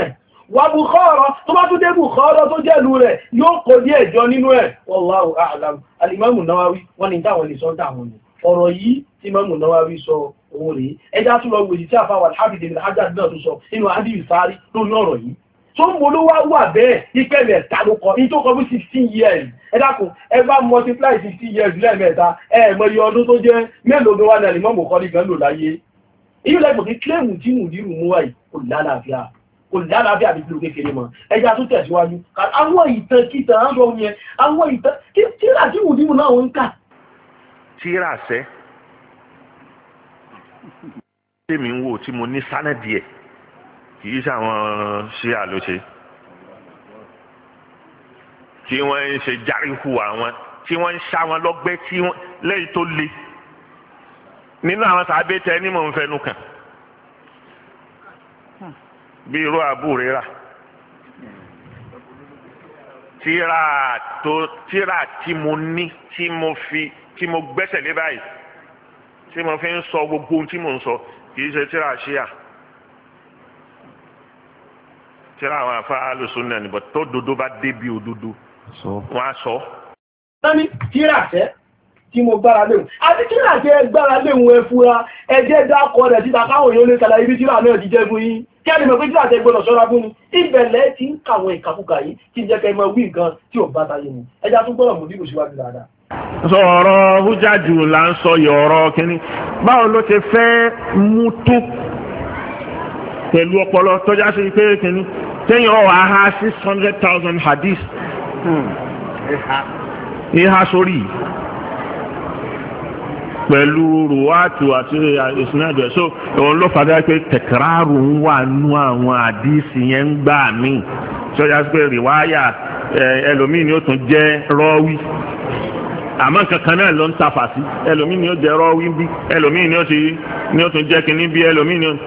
E: wà Bukhara tó bá tún dé Bukhara tó jẹ́ ìlú rẹ̀ yóò kó díẹ̀ jọ nínú ẹ̀ wallahu a'lam. Al-Imam Nawawi wọ́n ní táwọn lè sọ táwọn ní ọ̀rọ̀ yìí tí Imam Nawawi sọ òun rèé ẹjá tún lọ wèjì tí àfáwà Al-Hafidh Ibn Hajar náà tó sọ nínú Hadith Sari lórí ọ̀rọ̀ yìí tó ń mo ló wá wà bẹ́ẹ̀ ìpẹ̀lẹ̀ ta ló kọ ní tó kọ bí sixteen years ẹ dákun ẹ bá multiply sixteen years lẹ́ẹ̀mẹ́ta ẹ mọ iye ọdún tó jẹ́ mélòó ló wà ní Al-Imam Bukhari gan lò láyé èyí lẹ́gbọ̀n kí kílẹ̀mù tí mùdírù mú wáyìí kò lálàáfíà kò lálàáfíà bí kìlò kékeré mọ́ ẹja tó tẹ̀síwájú àwọn ìtàn kíta á sọ yẹn àwọn ìtàn tíra tí mùdírù náà ń kà.
C: tíra sẹ́ tèmi ń wò tí mo ní sánẹ́dì ẹ̀ kì í ṣàwọn ṣe àlóṣe tí wọ́n ń ṣe járíhù àwọn tí wọ́n ń ṣá wọn lọ́gbẹ́ tí wọ́n lẹ́yìn tó le nínú àwọn sàbẹ̀ tẹ ní mò ń fẹnu kàn bí irú àbúrò rà tíra tó tíra tí mo ní tí mo fi tí mo gbẹ́sẹ̀ lé báyìí tí mo fi ń sọ gbogbo ohun tí mò ń sọ kì í ṣe tíra ṣíà tíra àwọn afá alùsùn náà nìbọn tó dodo bá débi òdodo wọn á sọ.
E: wọ́n ní tíra tẹ́ tí mo gbára léhùn àti tíra tẹ́ gbára léhùn ẹ fúra ẹjẹ́ dákọ̀ rẹ̀ títa káwọn èèyàn lè kàlà ibi tíra náà ti jẹ́ fún yín kí ẹni mọ̀ pé tíra tẹ́ gbọ́dọ̀ ṣọ́ra fún ni ìbẹ̀lẹ̀ ti ń kàwọn ìkàkùkà yìí kí n jẹ́ kẹ́ mọ wí nǹkan tí ò bá táyé mu ẹja tún gbọ́dọ̀ mú dìbò síwájú dáadáa.
C: sọ ọ̀rọ̀ hújájú là ń sọ yọ̀ọ̀rọ̀ kínní báwo ló ti fẹ́ mú tó pẹ̀lú ọpọlọ tọ́já sí pé kínní tẹ́yìn ọ̀ aha six hundred thousand hadith ìhà sórí pẹ̀lú ruwatu àti ìsinádù ẹ̀ so òun ló fàdá pé tẹ̀kárù ń wà nú àwọn àdísì yẹn ń gbà mí tọ́já sí pé rìwáyà ẹlòmíì ni ó tún jẹ́ rọ́wí àmọ́ kankan náà ló ń tafà sí ẹlòmíì ni ó jẹ́ rọ́wí bí ẹlòmíì ni ó ti ni ó tún jẹ́ kínní bí ẹlòmíì ni ó.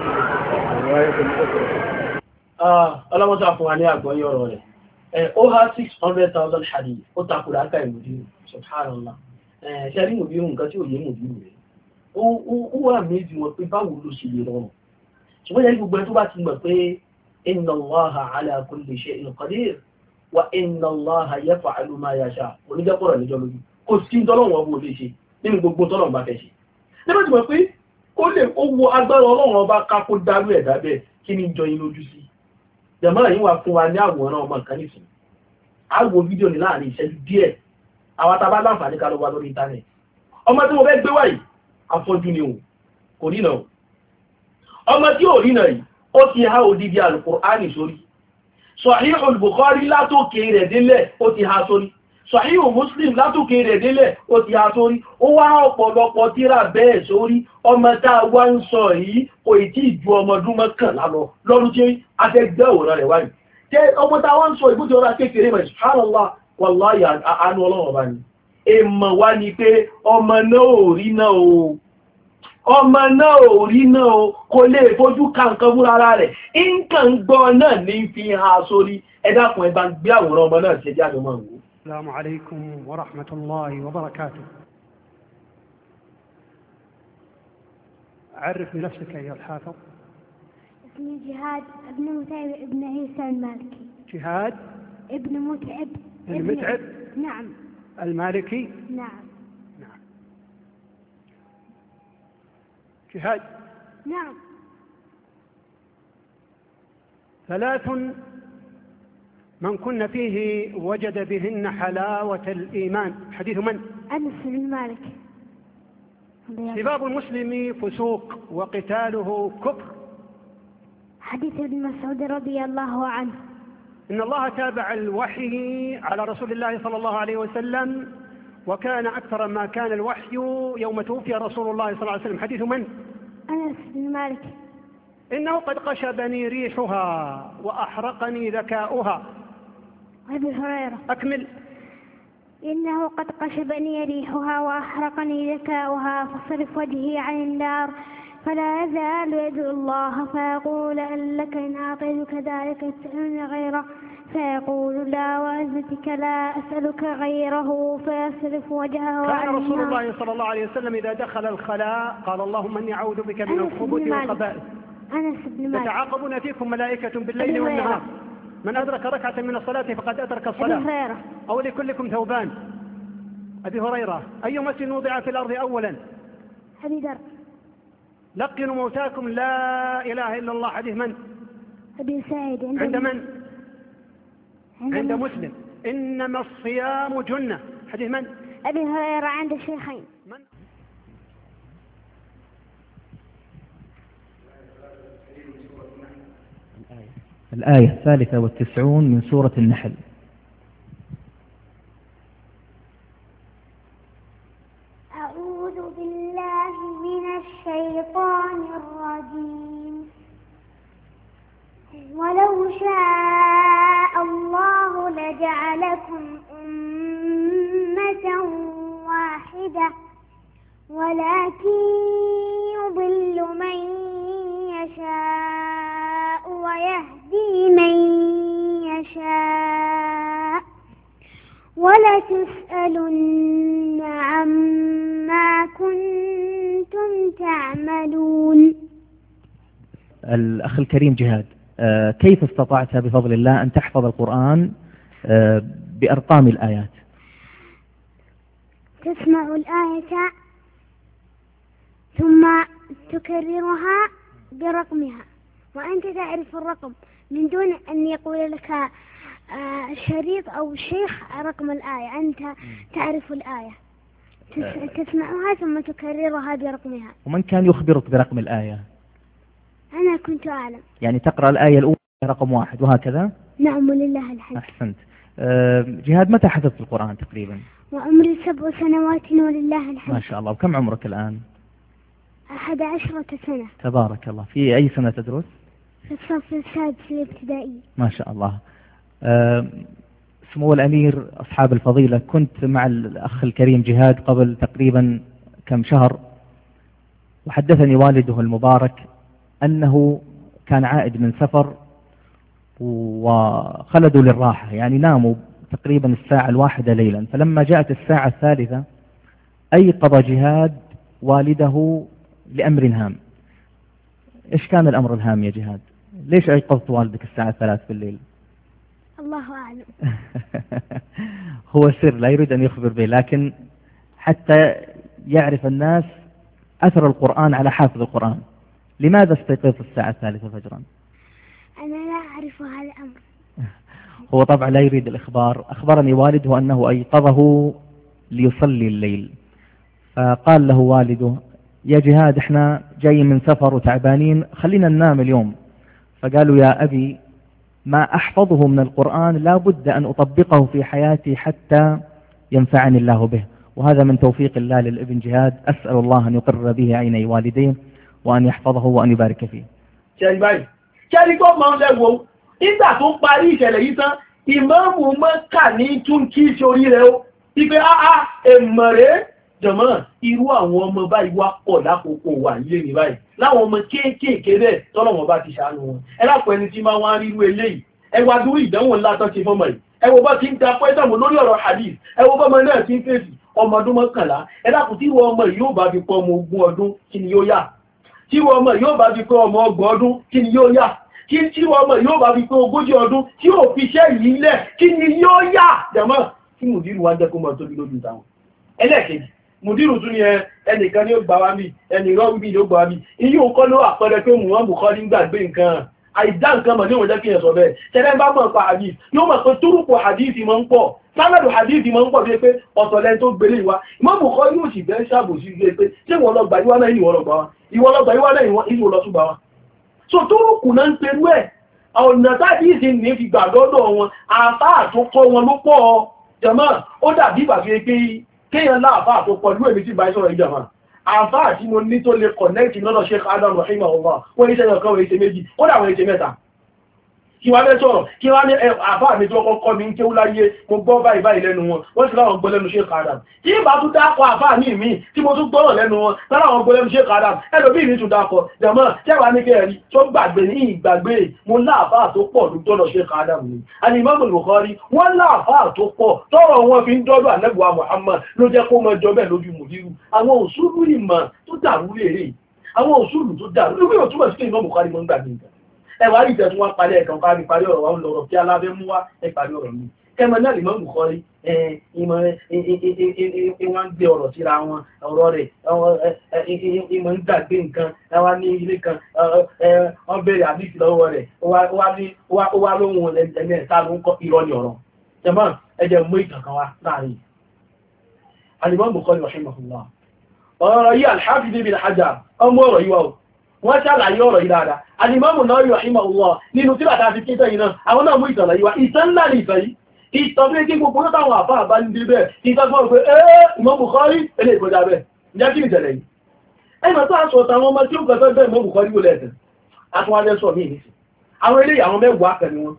E: ọlọ́mọ́sá fún wa ní àgbọ́yé ọ̀rọ̀ rẹ̀ ó há six hundred thousand hadith ó takùrà ká ìmùdírù subhanallah ṣe rí mùdírù nǹkan tí ò yé mùdírù rẹ̀ ó wà méjì wọn pé báwo ló ṣe lè rọrùn ṣùgbọ́n yẹn gbogbo ẹ tó bá ti mọ̀ pé inna Allaha ala kulli shay'in qadir wa inna Allaha yaf'alu ma yasha oníjẹ́pọ̀rọ̀ níjọ́ lójú kò sí tọ́lọ́wọ́n ọba ò lè ṣe nínú gbogbo tọ́lọ́wọ́n bá fẹ́ ṣe nígbà tí mọ̀ pé ó lè ó wo agbára ọlọ́run ọba ká kó dárú ẹ̀dá bẹ́ẹ̀ kí ni jọ yín lójú sí jàmáà yìí wà fún wa ní àwòrán ọmọ nǹkan nìsín a wo fídíò ní láàrin ìṣẹ́jú díẹ̀ àwọn tá a bá láǹfààní ká lọ wá lórí íńtánẹ̀tì ọmọ tí mo fẹ́ gbé wáyìí afọ́jú ni o kò rí náà ọmọ tí ò rí náà yìí ó ti há odidi Al-Qur'ani sórí Sahihul Bukhari látòkè rẹ̀ délẹ̀ ó ti há sórí Sahihu Muslim látòkè rẹ̀ délẹ̀ ó ti há sórí ó wá ọ̀pọ̀lọpọ̀ tíra bẹ́ẹ̀ sórí ọmọ tá a wá ń sọ yìí kò tí ju ọmọ ọdún mọ́kànlá lọ lọ́dún tí a fẹ́ gbẹ́ òwúrọ̀ rẹ̀ wáyìí tẹ́ ọmọ tá a wá ń sọ ìbújọ ọ̀rọ̀ kékeré mọ̀ subhanallah wallahi àánú ọlọ́run ọba ni èèmọ̀ wá ni pé ọmọ náà ò rí náà o ọmọ náà ò rí náà o kò lè fojú ka nǹkan fún ara rẹ̀ nǹkan gbọ́ náà ní fi ha sórí ẹ dákun ẹ bá ń gbé àwòrán ọmọ náà ṣe jáde máa wò.
I: Assalamu alaikum wa rahmatullahi wa barakatuh. عرف بنفسك أيها الحافظ.
J: اسمي جهاد ابن متعب ابن عيسى المالكي.
I: جهاد
J: ابن متعب
I: ابن متعب
J: نعم
I: المالكي
J: نعم
I: نعم جهاد
J: نعم
I: ثلاث من كن فيه وجد بهن حلاوة الإيمان. حديث من؟
J: أنس بن مالك.
I: سباب المسلم فسوق وقتاله كفر.
J: حديث ابن مسعود رضي الله عنه.
I: إن الله تابع الوحي على رسول الله صلى الله عليه وسلم وكان أكثر ما كان الوحي يوم توفي رسول الله صلى الله عليه وسلم. حديث من؟
J: أنس بن مالك.
I: إنه قد قشبني ريحها وأحرقني ذكاؤها.
J: أبي هريرة.
I: أكمل.
J: إنه قد قشبني ريحها وأحرقني ذكاؤها فصرف وجهي عن النار فلا يزال يدعو الله فيقول أن لك إن أعطيتك ذلك تسألني غيره فيقول لا وعزتك لا أسألك غيره فيصرف وجهه
I: كان
J: عن
I: رسول
J: النار.
I: الله صلى الله عليه وسلم إذا دخل الخلاء قال اللهم إني أعوذ بك من
J: أنس
I: الخبث
J: بن مالك.
I: والخبائث.
J: أنس بن مالك.
I: يتعاقبون فيكم ملائكة بالليل والنهار. من أدرك ركعة من الصلاة فقد أدرك الصلاة.
J: أبي هريرة.
I: أو لكلكم ثوبان. أبي هريرة. أي مسجد وضع في الأرض أولا؟
J: أبي ذر.
I: لقنوا موتاكم لا إله إلا الله. حديث من؟
J: أبي سعيد.
I: عند, عند من؟
J: عند,
I: عند مسلم. إنما الصيام جنة. حديث من؟
J: أبي هريرة عند الشيخين.
I: من؟
K: الآية الثالثة والتسعون من سورة النحل.
J: أعوذ بالله من الشيطان الرجيم. ولو شاء الله لجعلكم أمة واحدة ولكن يضل من يشاء ويهدي من يشاء ولتسألن عما كنتم تعملون.
K: الأخ الكريم جهاد، كيف استطعت بفضل الله أن تحفظ القرآن بأرقام الآيات؟
J: تسمع الآية ثم تكررها برقمها وأنت تعرف الرقم من دون أن يقول لك شريط أو شيخ رقم الآية، أنت تعرف الآية تسمعها ثم تكررها برقمها.
K: ومن كان يخبرك برقم الآية؟
J: أنا كنت أعلم.
K: يعني تقرأ الآية الأولى رقم واحد وهكذا؟
J: نعم ولله الحمد.
K: أحسنت. جهاد، متى حفظت القرآن تقريبا؟
J: وعمري سبع سنوات ولله الحمد.
K: ما شاء الله. وكم عمرك الآن؟
J: أحد عشرة سنة.
K: تبارك الله. في أي سنة تدرس؟
J: في الصف السادس الابتدائي.
K: ما شاء الله. أه سمو الأمير، أصحاب الفضيلة، كنت مع الأخ الكريم جهاد قبل تقريبا كم شهر، وحدثني والده المبارك أنه كان عائد من سفر وخلدوا للراحة، يعني ناموا تقريبا الساعة الواحدة ليلا، فلما جاءت الساعة الثالثة أيقظ جهاد والده لأمر هام. إيش كان الأمر الهام يا جهاد؟ ليش أيقظت والدك الساعة الثلاث في الليل؟
J: الله أعلم.
K: هو سر لا يريد أن يخبر به، لكن حتى يعرف الناس أثر القرآن على حافظ القرآن. لماذا استيقظت الساعة الثالثة فجرا؟
J: أنا لا أعرف هذا الأمر.
K: هو طبعا لا يريد الإخبار. أخبرني والده أنه أيقظه ليصلي الليل، فقال له والده: يا جهاد، احنا جايين من سفر وتعبانين، خلينا ننام اليوم. فقالوا: يا أبي، ما أحفظه من القرآن لا بد أن أطبقه في حياتي حتى ينفعني الله به، وهذا من توفيق الله للابن جهاد. أسأل الله أن يقر به عيني والديه وأن يحفظه وأن يبارك فيه.
E: ṣẹ́ríbáyìí ṣẹ́rí tó máa ń lẹ́gbọ́ nígbà tó parí ìṣẹ̀lẹ̀ yìí tán, ìmáàmù Mẹ́kà ní tún kí sórí rẹ̀ ó wípé áá èmọ̀rẹ́ jọ̀mọ́ irú àwọn ọmọ báyìí wá pọ̀ lákòókò wà nílé ní báyìí, láwọn ọmọ kéékèèké bẹ́ẹ̀ tọ́lọ́wọ́n bá ti ṣàánú wọn. ẹ lápò ẹni tí máa wá rírú eléyìí, ẹ wá dúró ìdánwò ńlá tán ṣe fọ́mọ yìí, ẹ wo bá ti ń da pẹ́sàmù lórí ọ̀rọ̀ hadith, ẹ wo bọ́mọ náà ti ń fèsì ọmọ ọdún mọ́kànlá. ẹ dákun tí ìwọ ọmọ yìí yóò bá fi pọ̀ ọmọ ogún ọdún kí ni yóò yà? tí ìwọ ọmọ yóò bá fi pé ọmọ ọgbọ̀n ọdún kí ni yóò yà? kí tí ìwọ ọmọ yóò bá fi pé ogójì ọdún tí yóò fi iṣẹ́ yìí lẹ̀ kí ni yóò yà? jẹ̀mọ́ kí mùdírù wá jẹ́ kó mọ̀ tóbi lójú táwọn. ẹlẹ́ẹ̀kejì, mùdírù tún ni ẹnìkan ní ó gbà wá mí, ẹnì rọ́ọ̀bì ní ó gbà wá mí. iye òkọ́ ló àpẹẹrẹ pé mùwọ́n bùkọ́ ní gbàgbé nǹkan àìdá nǹkan mọ̀ ní òun jẹ́ kí ẹ sọ bẹ́ẹ̀. tẹ́lẹ̀ bá mọ̀ pa hadith yóò mọ̀ pé túrùpù hadith mọ̀ ń pọ̀, sánàdù hadith mọ̀ ń pọ̀ bí pé ọ̀tọ̀lẹ́ tó gbélé wa. Imam Bukhari yóò sì bẹ́ẹ̀ ṣàbòsí gbé pé ṣé ìwọ lọ gbà ìwọ náà ìwọ lọ gbà wá, ìwọ lọ gbà ìwọ náà ìwọ lọ tún gbà wá. so túrùpù náà ń perú ẹ̀, ọ̀nà tábí ìsìn ní fi gbà lọ́dọ̀ wọn, àfáà tó kọ́ wọn ló pọ̀ jàmáà. ó dàbí ìgbàgbé pé kéèyàn láàfáà tó pọ̀ lú èmi tí bá sọ̀rọ̀ ìjàmáà. àfáà tí mo ní tó lè connect lọ́dọ̀ Sheikh Adam rahimahullah, wọ́n ní sẹ́yọ̀ kan wọ́n ṣe méjì, ó dà wọ́n ṣe mẹ́ta. kí wá lẹ́ sọ̀rọ̀ kí wá ní àfáà mi tó kọ́kọ́ mi ń kéwú láyé, mo gbọ́ báyìí báyìí lẹ́nu wọn, wọ́n sì láwọn gbọ́ lẹ́nu Sheikh Adam. tí ìbá tún dákọ̀ àfáà ní ìmí tí mo tún gbọ́rọ̀ lẹ́nu wọn láwọn gbọ́ lẹ́nu Sheikh Adam, ẹlòmí mi tún dákọ̀ jẹ̀mọ́ tẹ́wà ní kẹrì tó gbàgbé ní ìgbàgbé. mo láàfáà tó pọ̀ lọ́dọ̀ Sheikh Adam ni. àní Imam Bukhari wọ́n láàfáà tó pọ̀ tọ́rọ̀ wọn fi ń dọ́dọ̀ Ànábì wa Muhammad ló jẹ́ kó mọ jọ bẹ́ẹ̀ lójú mùdírù. àwọn òṣùlù ìmọ̀ tó dàrú lèrè, àwọn òṣùlù tó dàrú lórí òtúmọ̀ sí Imam Bukhari mọ́ ń gbàgbé nǹkan. ẹwà rí ìtẹ̀tún wọn parí ẹ̀kan kárí parí ọ̀rọ̀ wa ń lọ̀rọ̀ kí alábẹ́ mú wá ẹ parí ọ̀rọ̀ mi kẹmọ náà lè mọ́ Bukhari ìwọ̀n gbé ọ̀rọ̀ síra wọn ọ̀rọ̀ rẹ̀ ìmọ̀ ń gbàgbé nǹkan ẹwà ní ilé kan wọ́n bẹ̀rẹ̀ àbíkì lọ́wọ́ rẹ̀ ó wá lóhun ẹ̀mẹ́ ẹ̀ta ló ń kọ́ irọ́ ní ọ̀rọ̀ jẹmọ́ ẹjẹ́ mú ìtàn kan wá láàrin Al-Imam Bukhari rahimahullah ọ̀rọ̀ yìí Al-Hafiz ibn Hajar ọmọ ọ̀rọ̀ yìí wà wọ́n ṣàlàyé ọ̀rọ̀ yìí dáadáa Al-Imam Nawawi rahimahullah nínú tí bàtà fi kíntàn yìí náà àwọn náà mú ìtàn lọ yìí wá ìtàn ńlá ní ìtàn yìí ìtàn bí kí gbogbo náà táwọn àfáà bá ń dé bẹ́ẹ̀ ìtàn fún ọ̀pẹ́ ẹ́ Imam Bukhari ilé ìkọjá bẹ́ẹ̀ ǹjẹ́ kí ìjẹ̀lẹ̀ yìí ẹ̀mọ̀ tó aṣọ táwọn ọmọ tí ó gbẹ̀fẹ́ bẹ́ẹ̀ Imam Bukhari wọlé ẹ̀sẹ̀ àtúnwájẹ́ sọ mí nìsí àwọn ilé àwọn mẹ́wàá kan ni wọn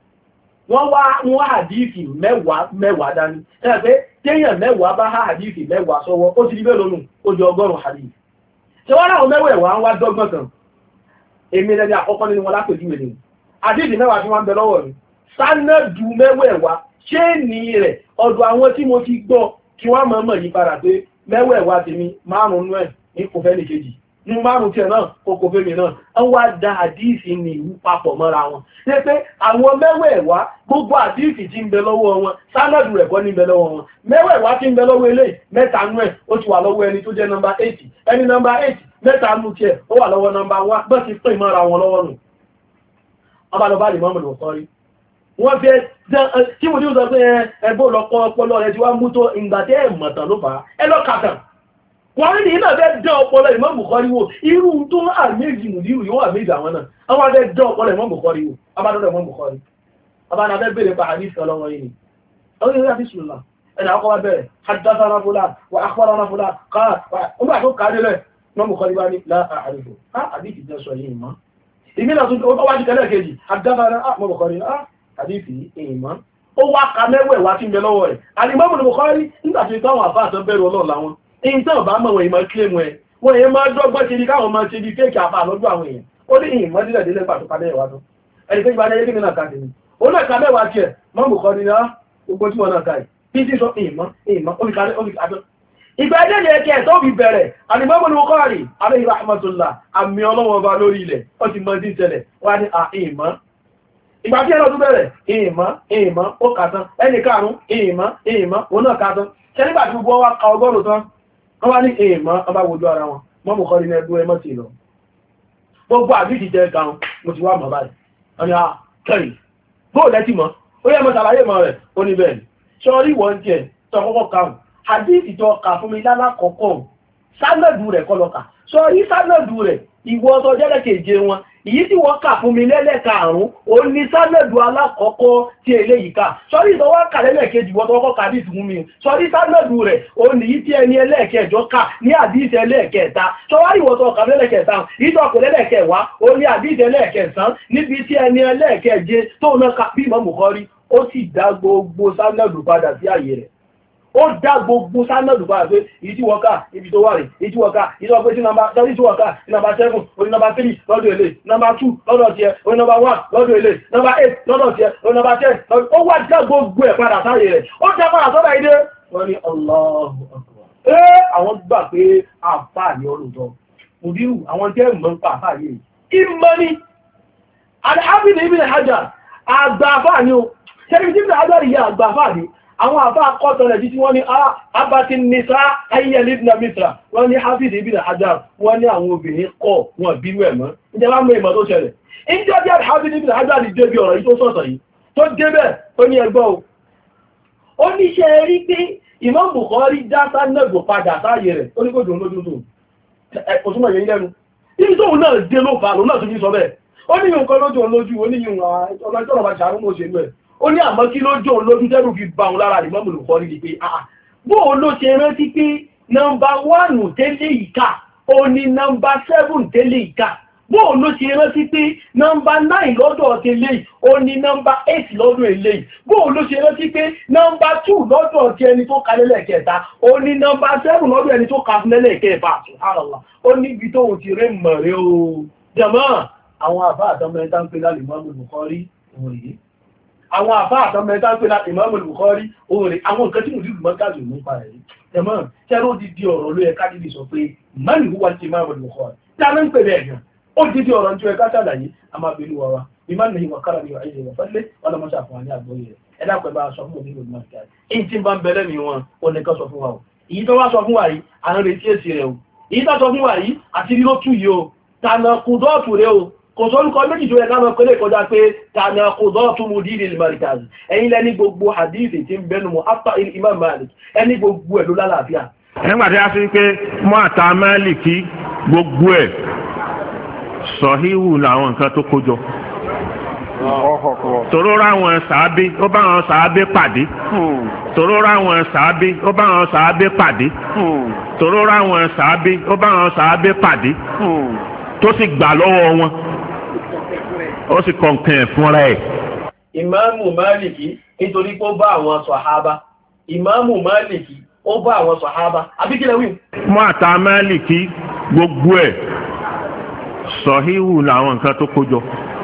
E: wọ́n wá wọ́n àdífì mẹ́wàá mẹ́wàá dání ẹ̀ pé téèyàn mẹ́wàá bá há àdífì mẹ́wàá sọ́wọ́ ó ti di bẹ́ẹ̀ lónù ó di ọgọ́rùn-ún àdífì ṣe wọ́n láwọn mẹ́wàá ń wá dọ́gbọ̀n kan èmi lẹ́ni àkọ́kọ́ nínú wọn lápèjú ènìyàn àdífì mẹ́wàá tí wọ́n ń bẹ lọ́wọ́ mi sánẹ́dù mẹ́wàá ṣé ní rẹ̀ ọ̀dọ̀ àwọn tí mo ti gbọ́ kí wọ́n mọ̀ mọ̀ yí padà pé mẹ́wàá ti mi márùn-ún ẹ̀ ní kò fẹ́ ní kejì ní márùn-ún tí ẹ̀ náà kò fẹ́ mi náà ń wá da àdífì ní ìwú papọ̀ mọ́ra wọn ṣe pé àwọn mẹ́wàá gbogbo àdífì tí ń bẹ lọ́wọ́ wọn sánẹ́dù rẹ̀ kọ́ ní bẹ lọ́wọ́ wọn mẹ́wàá tí ń bẹ lọ́wọ́ eléyìí mẹ́ta nú ẹ̀ ó ti wà lọ́wọ́ ẹni tó jẹ́ nọ́mbà eight ẹni nọ́mbà eight mẹ́ta nú tiẹ̀ ó wà lọ́wọ́ nọ́mbà one bọ́ ti pín mọ́ra wọn lọ́wọ́ nù ọba lọ bá lè mọ́mọ́ lọ sọ́rí wọ́n fẹ́ tí mo ní ó sọ pé ẹgbẹ́ olọ́kọ́ ọpọlọ rẹ̀ ti wá mú tó ìgbàtẹ́ ẹ̀mọ̀tàn ló fà á ẹlọ́kàtàn wọ́n rí ní iná fẹ́ dán ọpọlọ Imam Bukhari wò irú tó àméjì mùdírù yóò àméjì àwọn náà àwọn afẹ́ dán ọpọlọ Imam Bukhari wò abádọ́dọ̀ Imam Bukhari abánafẹ́ bèèrè pa àdíṣẹ́ ọlọ́wọ́ yìí ni ọdún ìrìn àfíṣùlá ẹ̀nà àkọ́wà bẹ̀rẹ̀ haddathana fulan wa akhbarana fulan káà ọgbà tó kàádé lẹ̀ Imam Bukhari wá ní láàrín àdíṣì jẹ́ sọ yìí mọ́ ìmìnà tó wájú tẹ́lẹ̀ kejì haddathana Imam Bukhari àdíṣì èèmọ́ ó wá ka mẹ́wẹ̀ wá tí ń bẹ lọ́wọ́ rẹ̀ Al-Imam Bukhari nígbà tí táwọn àfáà tán bẹ̀rù Ọlọ́run láwọn in tán bá mọ̀ wọ́n ìmọ̀ kílé mọ́ ẹ wọ́n èyí máa dọ́gbọ́n ṣe di káwọn máa ṣe di fẹ́ẹ̀kì àfáà lọ́dọ̀ àwọn èèyàn ó ní ìmọ̀ dílẹ̀ dílẹ̀ pàtó padà ẹ̀wà tó ẹni pé ìbára yẹ́kí nínú àkàtì ni ó náà ka mẹ́wàá tiẹ̀ Imam Bukhari ní gbogbo tí wọ́n náà ka ẹ̀ bí tí sọ ìmọ̀ ìmọ̀ olùkàrí olùkàrí ìgbà ẹjẹ́ ni ẹkẹ́ tó fi bẹ̀rẹ̀ Al-Imam Bukhari alayhi rahmatullah àmì ọlọ́wọ́ bá lórí ilẹ̀ ó ti mọ̀ sí ìṣẹ̀lẹ̀ wá ní à ìmọ̀ ìgbà tí ẹ̀rọ tó bẹ̀rẹ̀ ìmọ̀ ìmọ̀ ó kàtán ẹni karùn-ún ìmọ̀ ìmọ̀ òun náà kàtán ṣe nígbà tí gbogbo wa ka ọgọ́rùn tán wọ́n wá ní ìmọ̀ ọba wojú ara wọn mọ́ mú kọ́ ní ẹgbẹ́ ẹmọ́ sí lọ gbogbo àbíjì jẹ́ kan mo ti wá mọ̀ báyìí wọ́n ni a kẹ́rì bóò lẹ́tì mọ́ ó yẹ mọ́ sàlàyé mọ́ rẹ̀ ó ní bẹ́ẹ̀ sọ́rí wọ́n jẹ́ tọ́ kọ́kọ́ kàrùn àdíjì tó kà fún mi lálákọ̀ọ́kọ́ sánàdù rẹ̀ kọ́ lọ́kà sọ́rí sánàdù rẹ̀ ìwọ ọ̀tọ̀ jẹ́lẹ̀kẹ̀ẹ́jẹ wọn èyí tí wọ́n kà fún mi lẹ́lẹ́karùn-ún ó ní sánàdù alákọ̀ọ́kọ́ tí eléyìí ká sọ́rí ìtọ́wọ́ kà lẹ́lẹ́kejì wọ́n tọ́kọ́ kà bí ìfún mi sọ́rí sánàdù rẹ̀ ó ní yí tí ẹni ẹlẹ́ẹ̀kẹjọ ká ní àdíìsì ẹlẹ́ẹ̀kẹta sọ́wárí ìwọ́n tọ́kà lẹ́lẹ́kẹta ìtọ́kọ̀ lẹ́lẹ́kẹwàá ó ní àdíìsì ẹlẹ́ẹ̀kẹsàn níbi tí ẹni ẹlẹ́ẹ̀keje tó náà ká bí Imam Bukhari ó sì dá gbogbo sánàdù padà sí àyè rẹ̀ ó dá gbogbo sánàdù bá pé ìtíwọ́ká ibi tó wà rí ìtíwọ́ká ìtíwọ́pé tí nàmbà tọ́lí ìtíwọ́ká nàmbà seven orí nàmbà three lọ́dọ̀ èlé nàmbà two lọ́dọ̀ tí ẹ orí nàmbà one lọ́dọ̀ èlé nàmbà eight lọ́dọ̀ tí ẹ orí nàmbà ten ó wá dá gbogbo ẹ̀ padà sáyé rẹ̀ ó dá padà sọ́dọ̀ ìdé wọ́n ní Allahu Akbar ẹ́ àwọn gbà pé àfáà ní olùtọ́ mùdírù àwọn tẹ́ mọ́ pa àfáà yìí ìmọ̀ ni Al-Hafiz Ibn Hajar àgbà àfáà ni ó ṣẹ́ni tí Ibn Hajar yìí àgbà àfáà ni àwọn àbá akọ́tọ̀ rẹ̀ títí wọ́n ní àbátí nìsá ayé libna Misra wọ́n ní Hafiz Ibn Hajar wọ́n ní àwọn obìnrin kọ́ wọn bínú ẹ̀mọ́ ìjọba mọ́ ìmọ̀ tó ṣẹlẹ̀ ìjọ bí Hafiz Ibn Hajar lè débi ọ̀rọ̀ yìí tó sọ̀tọ̀ yìí tó débẹ̀ ó ní ẹgbọ́ o ó ní ṣe rí pé Imam Bukhari dá sánàgbò padà sáyé rẹ̀ ó ní kò dùn lójú tó òtúmọ̀ yẹn lẹ́nu ibi tóun náà dé ló fà lóun náà tún ní sọ bẹ́ẹ̀ ó ní yùn kan lójú olójú ó ní yùn ọlọ́jọ́ ọ̀bá ṣàrún mọ́ òṣèlú ẹ̀ ó ní àmọ́ kí ló jọ lójú tẹ́rù fi bá wọn lára Imam Bukhari ní pé àà bóò ló ṣe rántí pé nọmbà wánù tẹ́lẹ̀ ìka ó ní nọmbà sẹ́fùn tẹ́lẹ̀ ìka bóò ló ṣe rántí pé nọmbà náì lọ́dọ̀ tẹ́lẹ̀ ó ní nọmbà eight lọ́dọ̀ eléyìí bóò ló ṣe rántí pé nọmbà two lọ́dọ̀ ti ẹni tó ka lẹ́lẹ̀kẹta ó ní nọmbà seven lọ́dọ̀ ẹni tó ka lẹ́lẹ̀kẹfà subhanallah ó níbi tóun ti rẹ́ mọ̀rẹ́ o jàmáà àwọn àbá àtọmẹ́ta ń pè lálẹ́ Imam Bukhari òun yìí àwọn àbá àtọmẹ́ta ń pè láti Imam Bukhari òun rẹ̀ àwọn nǹkan tí mo dìbò mọ́gáàzù ní pa rẹ̀ ẹ̀mọ́ tí a ló di di ọ̀rọ̀ ló yẹ káàdìdì sọ pé mọ́nì wúwa ti Imam Bukhari tí a ló ń pè bẹ́ẹ̀ gan ó dídí ọ̀rọ̀ tí ó ẹ̀ká ṣàlàyé a máa bèèrè wa wa ìmá nìyí wà kára ní wà ìṣẹ̀lẹ̀ fẹ́lẹ́ wọn lọ́mọ ṣàfihàn ní àgbóyè rẹ̀ ẹ̀dá pẹ̀lú aṣọ fún òní ìlú mọ́síkà èyí tí ń bá ń bẹ̀rẹ̀ ní wọn ó nìkan sọ fún wa o èyí tó wá sọ fún wa yìí à ń retí èsì rẹ̀ o èyí tó sọ fún wa yìí àti rí ló tú yìí o tànà kùdọ́ọ̀tù rẹ̀ o kò sórúkọ méjì tó yẹ ká mọ̀ pé lè kọjá pé tànà kùdọ́ọ̀tù mudiri al-markaz ẹ̀yin lẹ́ni gbogbo hadithi tí ń bẹnu mọ́ after Imam Malik ẹni gbogbo ẹ̀ ló lálàáfíà.
C: nígbà tí a fi pé mọ́ àtà Málìkì gbogbo ẹ̀ sọ̀híhù làwọn nǹkan tó kójọ tòró ráwọn sàábé ó bá wọn sàábé pàdé tòró ráwọn sàábé ó bá wọn sàábé pàdé tòró ráwọn sàábé ó bá wọn sàábé pàdé tó sì gbà lọ́wọ́ wọn ó sì kọ̀ǹkàn fúnra ẹ̀.
E: ìmáàmù Málìkì nítorí pé ó bá àwọn sàhábà ìmáàmù Málìkì ó bá àwọn sàhábà abíkílẹ̀ wí.
C: mọ́ àtà Málìkì gbogbo ẹ̀ sọ̀híhù làwọn nǹkan tó kójọ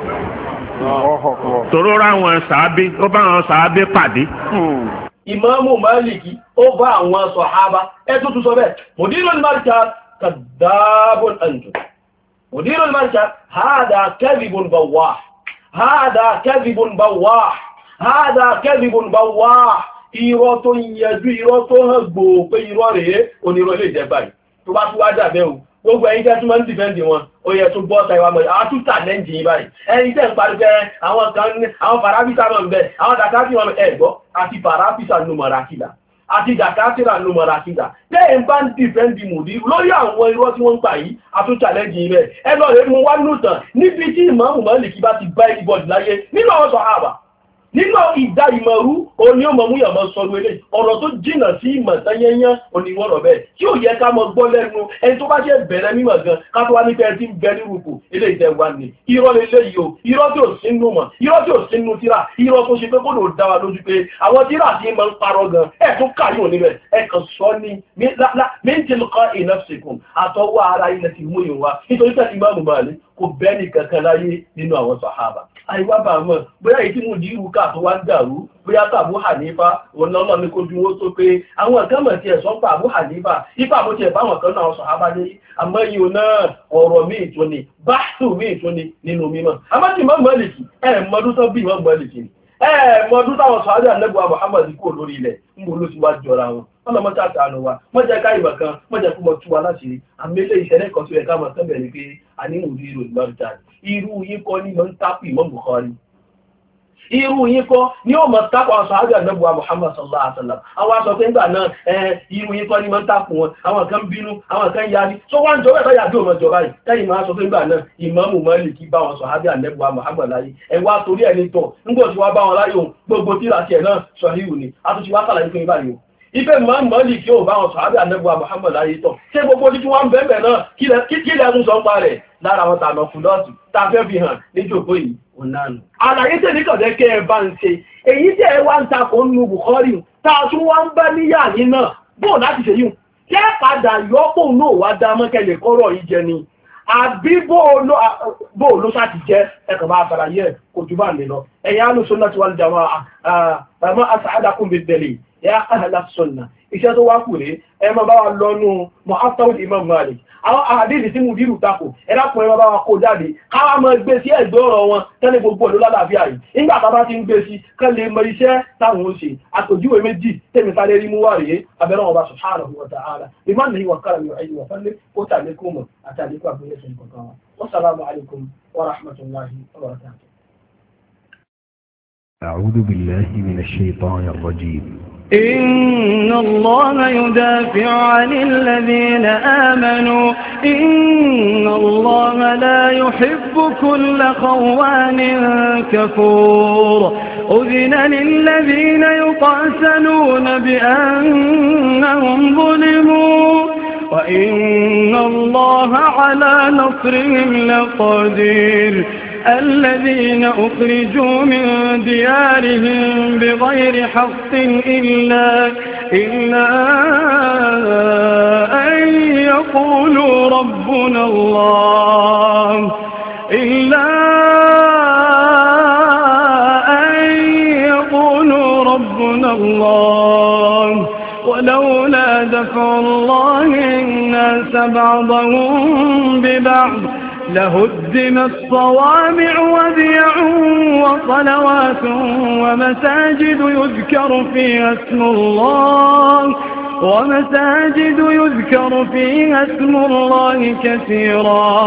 C: tòró ráwọn sàábé ó bá wọn sàábé pàdé.
E: ìmáàmù Málìkì ó bá àwọn sàhábà ẹ tó tún sọ bẹ́ẹ̀ mudirul markaz kadhabun antum mudirul markaz hada kadhibun bawwah hada kadhibun bawwah hada kadhibun bawwah irọ́ tó yẹjú irọ́ tó hàn gbòó pé irọ́ rèé onírọ́ lè jẹ báyìí tó bá tún wá dàbẹ́ o gbogbo ẹ̀yin tẹ́ tún máa ń dìfẹ́ǹdì wọn ó yẹ tún bọ́ ta ìwà mọ̀ àwọn tún tàlẹ́ǹjì yìí báyìí ẹ̀yin tẹ́ ń parí pé àwọn kan ní àwọn farabisa náà ń bẹ àwọn dàkátì wọn ẹ̀ gbọ́ àti farabisa ló mọ̀ rákìlà àti dàkátì rà ló mọ̀ rákìlà tẹ́ ń bá ń dìfẹ́ǹdì mùdí lórí àwọn irọ́ tí wọ́n ń pa yìí àtún tàlẹ́ǹjì yìí bẹ́ẹ̀ ẹ lọ rẹ̀ mú wá nùtàn níbi tí ìmáàmù Málìkì bá ti bá ìbọ̀dì láyé nínú àwọn sàhábà nínú ìdá ìmọ̀rú oní ọmọ mú yàmọ́ sọ̀rọ̀ ilé ọ̀rọ̀ tó jìnà sí ìmọ̀ tányányán oníwọ̀rọ̀ bẹ́ẹ̀ tí ó yẹ ká mọ gbọ́ lẹ́nu ẹni tó bá ṣe bẹ̀rẹ̀ mímọ̀ gan ká tó wá ní pé tí ń bẹ nírùkù ilé ìtẹ̀wà ní irọ́ lélẹ́ yìí o irọ́ tí ò sínú mọ̀ irọ́ tí ò sínú tíra irọ́ tó ṣe pé kó lò dá wa lójú pé àwọn tíra tí máa ń parọ́ gan ẹ̀ tún kà yóò níbẹ̀ ẹ̀ kàn sọ ní mintilqa nafsikum àtọwọ́ ara ilẹ̀ ti mú ìwà nítorí pé Imam Malik kò bẹ́ẹ̀ni kankan láyé nínú àwọn sàhábà àìwá bá mọ̀ bóyá èyí tí mo di irú káà tó wá ń dàrú bóyá tàbí Hanifa ọ̀nà ní kó dúró tó pé àwọn kan mọ̀ tí ẹ̀ sọ pa Abu Hanifa ipa bó ti ẹ̀ báwọn kan náà sàhábà lé àmọ́ yìí ò náà ọ̀rọ̀ míì tó ní báṣù míì tó ní nínú mímọ̀ àmọ́ tí Imam Málìkì ẹ̀ mọ́dún tó bí Imam Málìkì ni ẹ̀ mọ́dún táwọn sàhábà Ànábì wa Muhammad kò lórí ilẹ̀ ń bolo ti wá jọra wọn wọ́n lọ mọ́ta àtàánù wa wọ́n jẹ́ ká ìmọ̀ kan wọ́n jẹ́ kó mọ́ tú wa láti àmẹ́lẹ̀ ìṣẹ̀lẹ̀ kan tó yẹ ká mọ̀ tẹ́bẹ̀ ní pé a ní ìrù ìrù ìgbàrúta irú yín kọ́ ní mọ́ ń tápì Imam Bukhari irú yín kọ́ ní ó mọ̀ tápù àwọn sàhábà Ànábì wa Muhammad sallallahu alaihi wasallam àwọn aṣọ pé ńgbà náà irú yín kọ́ ní mọ́ ń tápù wọn àwọn kan bínú àwọn kan yarí tó wá ń jọ bẹ́ẹ̀ báyà bí òun jọba yìí tẹ́yìn máa sọ pé ńgbà náà Ìmámù Málìkì bá wọn sàhábà Ànábì wa Muhammad láyé ẹ wá torí ẹni tọ̀ ńgbọ̀ tí wá bá wọn láyé òun gbogbo tíra tiẹ̀ náà sọ̀híhù ni a tún ti wá sàlàyé fún yín báyìí Ibẹ̀ Imam Málìkì yóò bá wọn sàhábà Ànábì wa Muhammad láyé tọ̀. Ṣé gbogbo ojú tí wọ́n ń bẹ̀ẹ̀bẹ̀ náà kí lẹ́ tún sọ ń pa rẹ̀ lára àwọn tànà fúlọ́ọ̀tì tá fẹ́ fi hàn ní jòkó yìí ọ̀nàánù. Àlàyé tẹ̀ ní kọ̀dẹ́ kẹ́ ẹ bá ń ṣe. Èyí tẹ́ ẹ wá ń takò nínú Bukhari tá a tún wá ń bá níyà yín náà bóò láti ṣe yìí. Kẹ́ padà yọ́pọ̀ náà wá dá mọ́kẹ́lẹ̀ kọ́rọ̀ yìí jẹ ni. Àbí bóò ló sáti jẹ́ ẹ̀kọ̀ máa fàlàyé kò jù bá lè lọ. Ẹ̀yà Ahlus-Sunnah wal Jamā'ah ma as'adakum bid-dalīl ya ahla sunnah iṣẹ́ tó wá kù rí ẹ máa bá wa lọ́nu Mu'attawil Imam Malik àwọn àdíjì tí mú dírù tako ẹlápùn ẹ máa bá wa kó jáde káwà mọ́ gbé sí ẹgbẹ́ ọ̀rọ̀ wọn tẹ́lẹ̀ gbogbo ọ̀lọ́ lálàáfíà yìí nígbà tàbá ti ń gbé sí kán lè mọ iṣẹ́ táwọn ó ṣe àtòjúwe méjì tẹ́mi sáré rí mú wà rèé abẹ́rẹ́ ọba subhanahu wa ta'ala ìmá nìyí wà kára mi wà ẹ̀yìn wà fẹ́lẹ́ ó tàlékún mọ̀ àtàlékún àgbéyẹ̀ sẹ́yìn kọ̀ọ̀kan wa wassalamu alaikum wa rahmatullahi wa barakatuh.
A: أعوذ بالله من الشيطان الرجيم
B: إن الله يدافع عن الذين آمنوا إن الله لا يحب كل خوان كفور أذن للذين يقاتلون بأنهم ظلموا وإن الله على نصرهم لقدير الذين أخرجوا من ديارهم بغير حق إلا, إلا أن يقولوا ربنا الله إلا أن يقولوا ربنا الله ولولا دفع الله الناس بعضهم ببعض لهدمت صوامع وبيع وصلوات ومساجد يذكر فيها اسم الله ومساجد يذكر فيها اسم الله كثيرا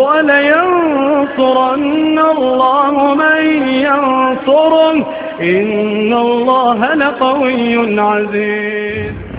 B: ولينصرن الله من ينصره إن الله لقوي عزيز.